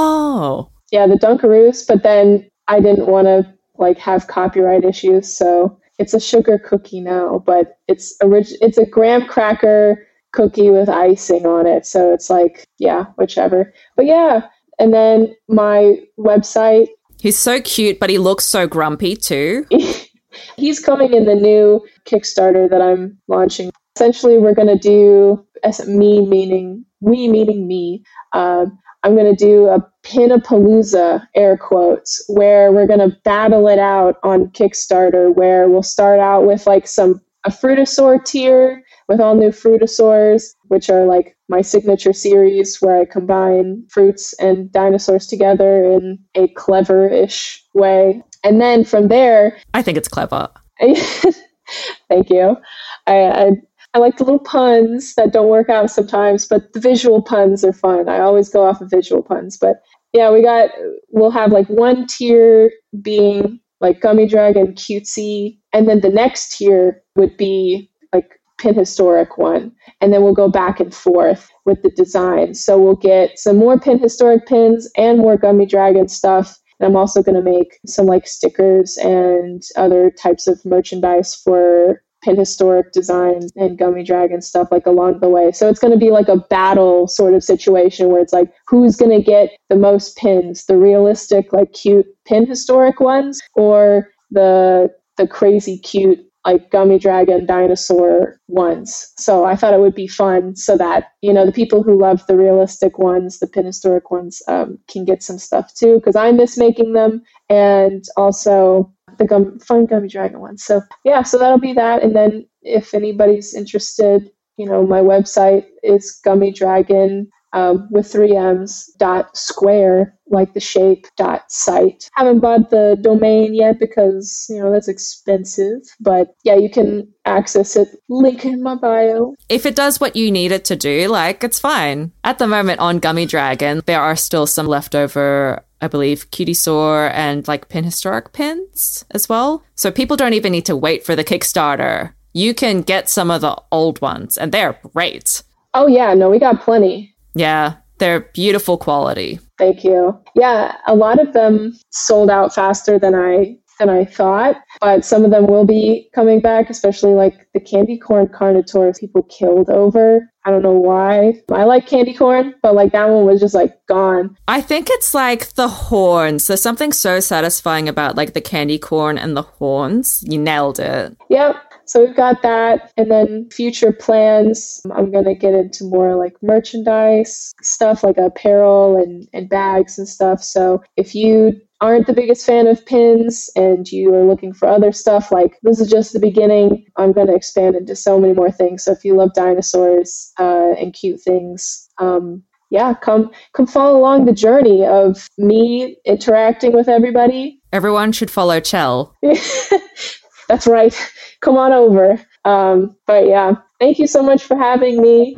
Oh. Yeah, the Dunkaroos, but then I didn't want to like have copyright issues, so it's a sugar cookie now, but it's orig- it's a graham cracker cookie with icing on it, so it's like, yeah, whichever. But yeah, and then my website. He's so cute, but he looks so grumpy too. He's coming in the new Kickstarter that I'm launching. Essentially, we're going to do, as me meaning, we meaning me, um, I'm going to do a Pinapalooza, air quotes, where we're going to battle it out on Kickstarter, where we'll start out with like some a Fruitosaur tier with all new Fruitosaurs, which are like my signature series where I combine fruits and dinosaurs together in a clever-ish way. And then from there... I think it's clever. Thank you. I, I I like the little puns that don't work out sometimes, but the visual puns are fun. I always go off of visual puns. But yeah, we got, we'll have like one tier being like Gummy Dragon cutesy, and then the next tier would be like Pin Historic one. And then we'll go back and forth with the design. So we'll get some more Pin Historic pins and more Gummy Dragon stuff. And I'm also going to make some like stickers and other types of merchandise for Pin Historic design and Gummy Dragon stuff like along the way. So it's going to be like a battle sort of situation where it's like, who's going to get the most pins, the realistic, like cute Pin Historic ones, or the the crazy cute like Gummy Dragon dinosaur ones. So I thought it would be fun so that, you know, the people who love the realistic ones, the Pin Historic ones, um, can get some stuff too, because I miss making them, and also the gum- fun Gummy Dragon ones. So yeah, so that'll be that. And then if anybody's interested, you know, my website is Gummy Dragon um, with three M's dot square, like the shape, dot site. Haven't bought the domain yet because, you know, that's expensive. But yeah, you can access it. Link in my bio. If it does what you need it to do, like, it's fine. At the moment on Gummy Dragon, there are still some leftover, I believe, Cutiesaur and like Pin Historic pins as well. So people don't even need to wait for the Kickstarter. You can get some of the old ones, and they're great. Oh yeah, no, we got plenty. Yeah, they're beautiful quality. Thank you. Yeah, a lot of them sold out faster than I than I thought, but some of them will be coming back, especially like the Candy Corn Carnotaur people killed over. I don't know why. I like Candy Corn, but like that one was just like gone. I think it's like the horns. There's something so satisfying about like the candy corn and the horns. You nailed it. Yep. So we've got that. And then future plans, I'm going to get into more like merchandise stuff, like apparel and, and bags and stuff. So if you aren't the biggest fan of pins and you are looking for other stuff, like this is just the beginning. I'm going to expand into so many more things. So if you love dinosaurs uh, and cute things, um, yeah, come come follow along the journey of me interacting with everybody. Everyone should follow Chell. That's right. Come on over. Um, but yeah, thank you so much for having me.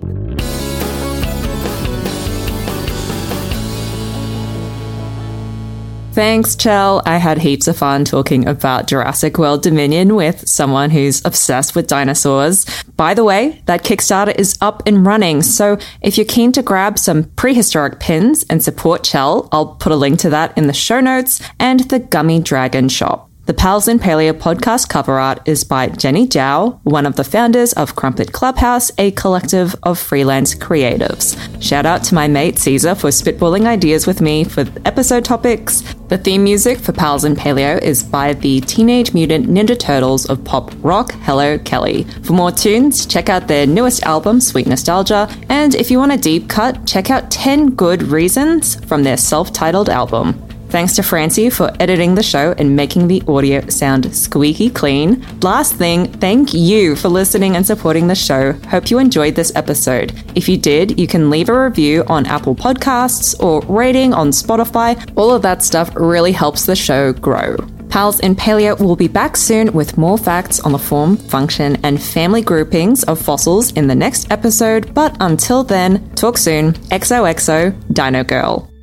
Thanks, Chell. I had heaps of fun talking about Jurassic World Dominion with someone who's obsessed with dinosaurs. By the way, that Kickstarter is up and running, so if you're keen to grab some prehistoric pins and support Chell, I'll put a link to that in the show notes, and the Gummy Dragon shop. The Pals in Paleo podcast cover art is by Jenny Zhao, one of the founders of Crumpet Clubhouse, a collective of freelance creatives. Shout out to my mate Caesar for spitballing ideas with me for episode topics. The theme music for Pals in Paleo is by the Teenage Mutant Ninja Turtles of pop rock, Hello Kelly. For more tunes, check out their newest album, Sweet Nostalgia, and if you want a deep cut, check out ten Good Reasons from their self-titled album. Thanks to Francie for editing the show and making the audio sound squeaky clean. Last thing, thank you for listening and supporting the show. Hope you enjoyed this episode. If you did, you can leave a review on Apple Podcasts or rating on Spotify. All of that stuff really helps the show grow. Pals in Paleo will be back soon with more facts on the form, function, and family groupings of fossils in the next episode. But until then, talk soon. X O X O, Dino Girl.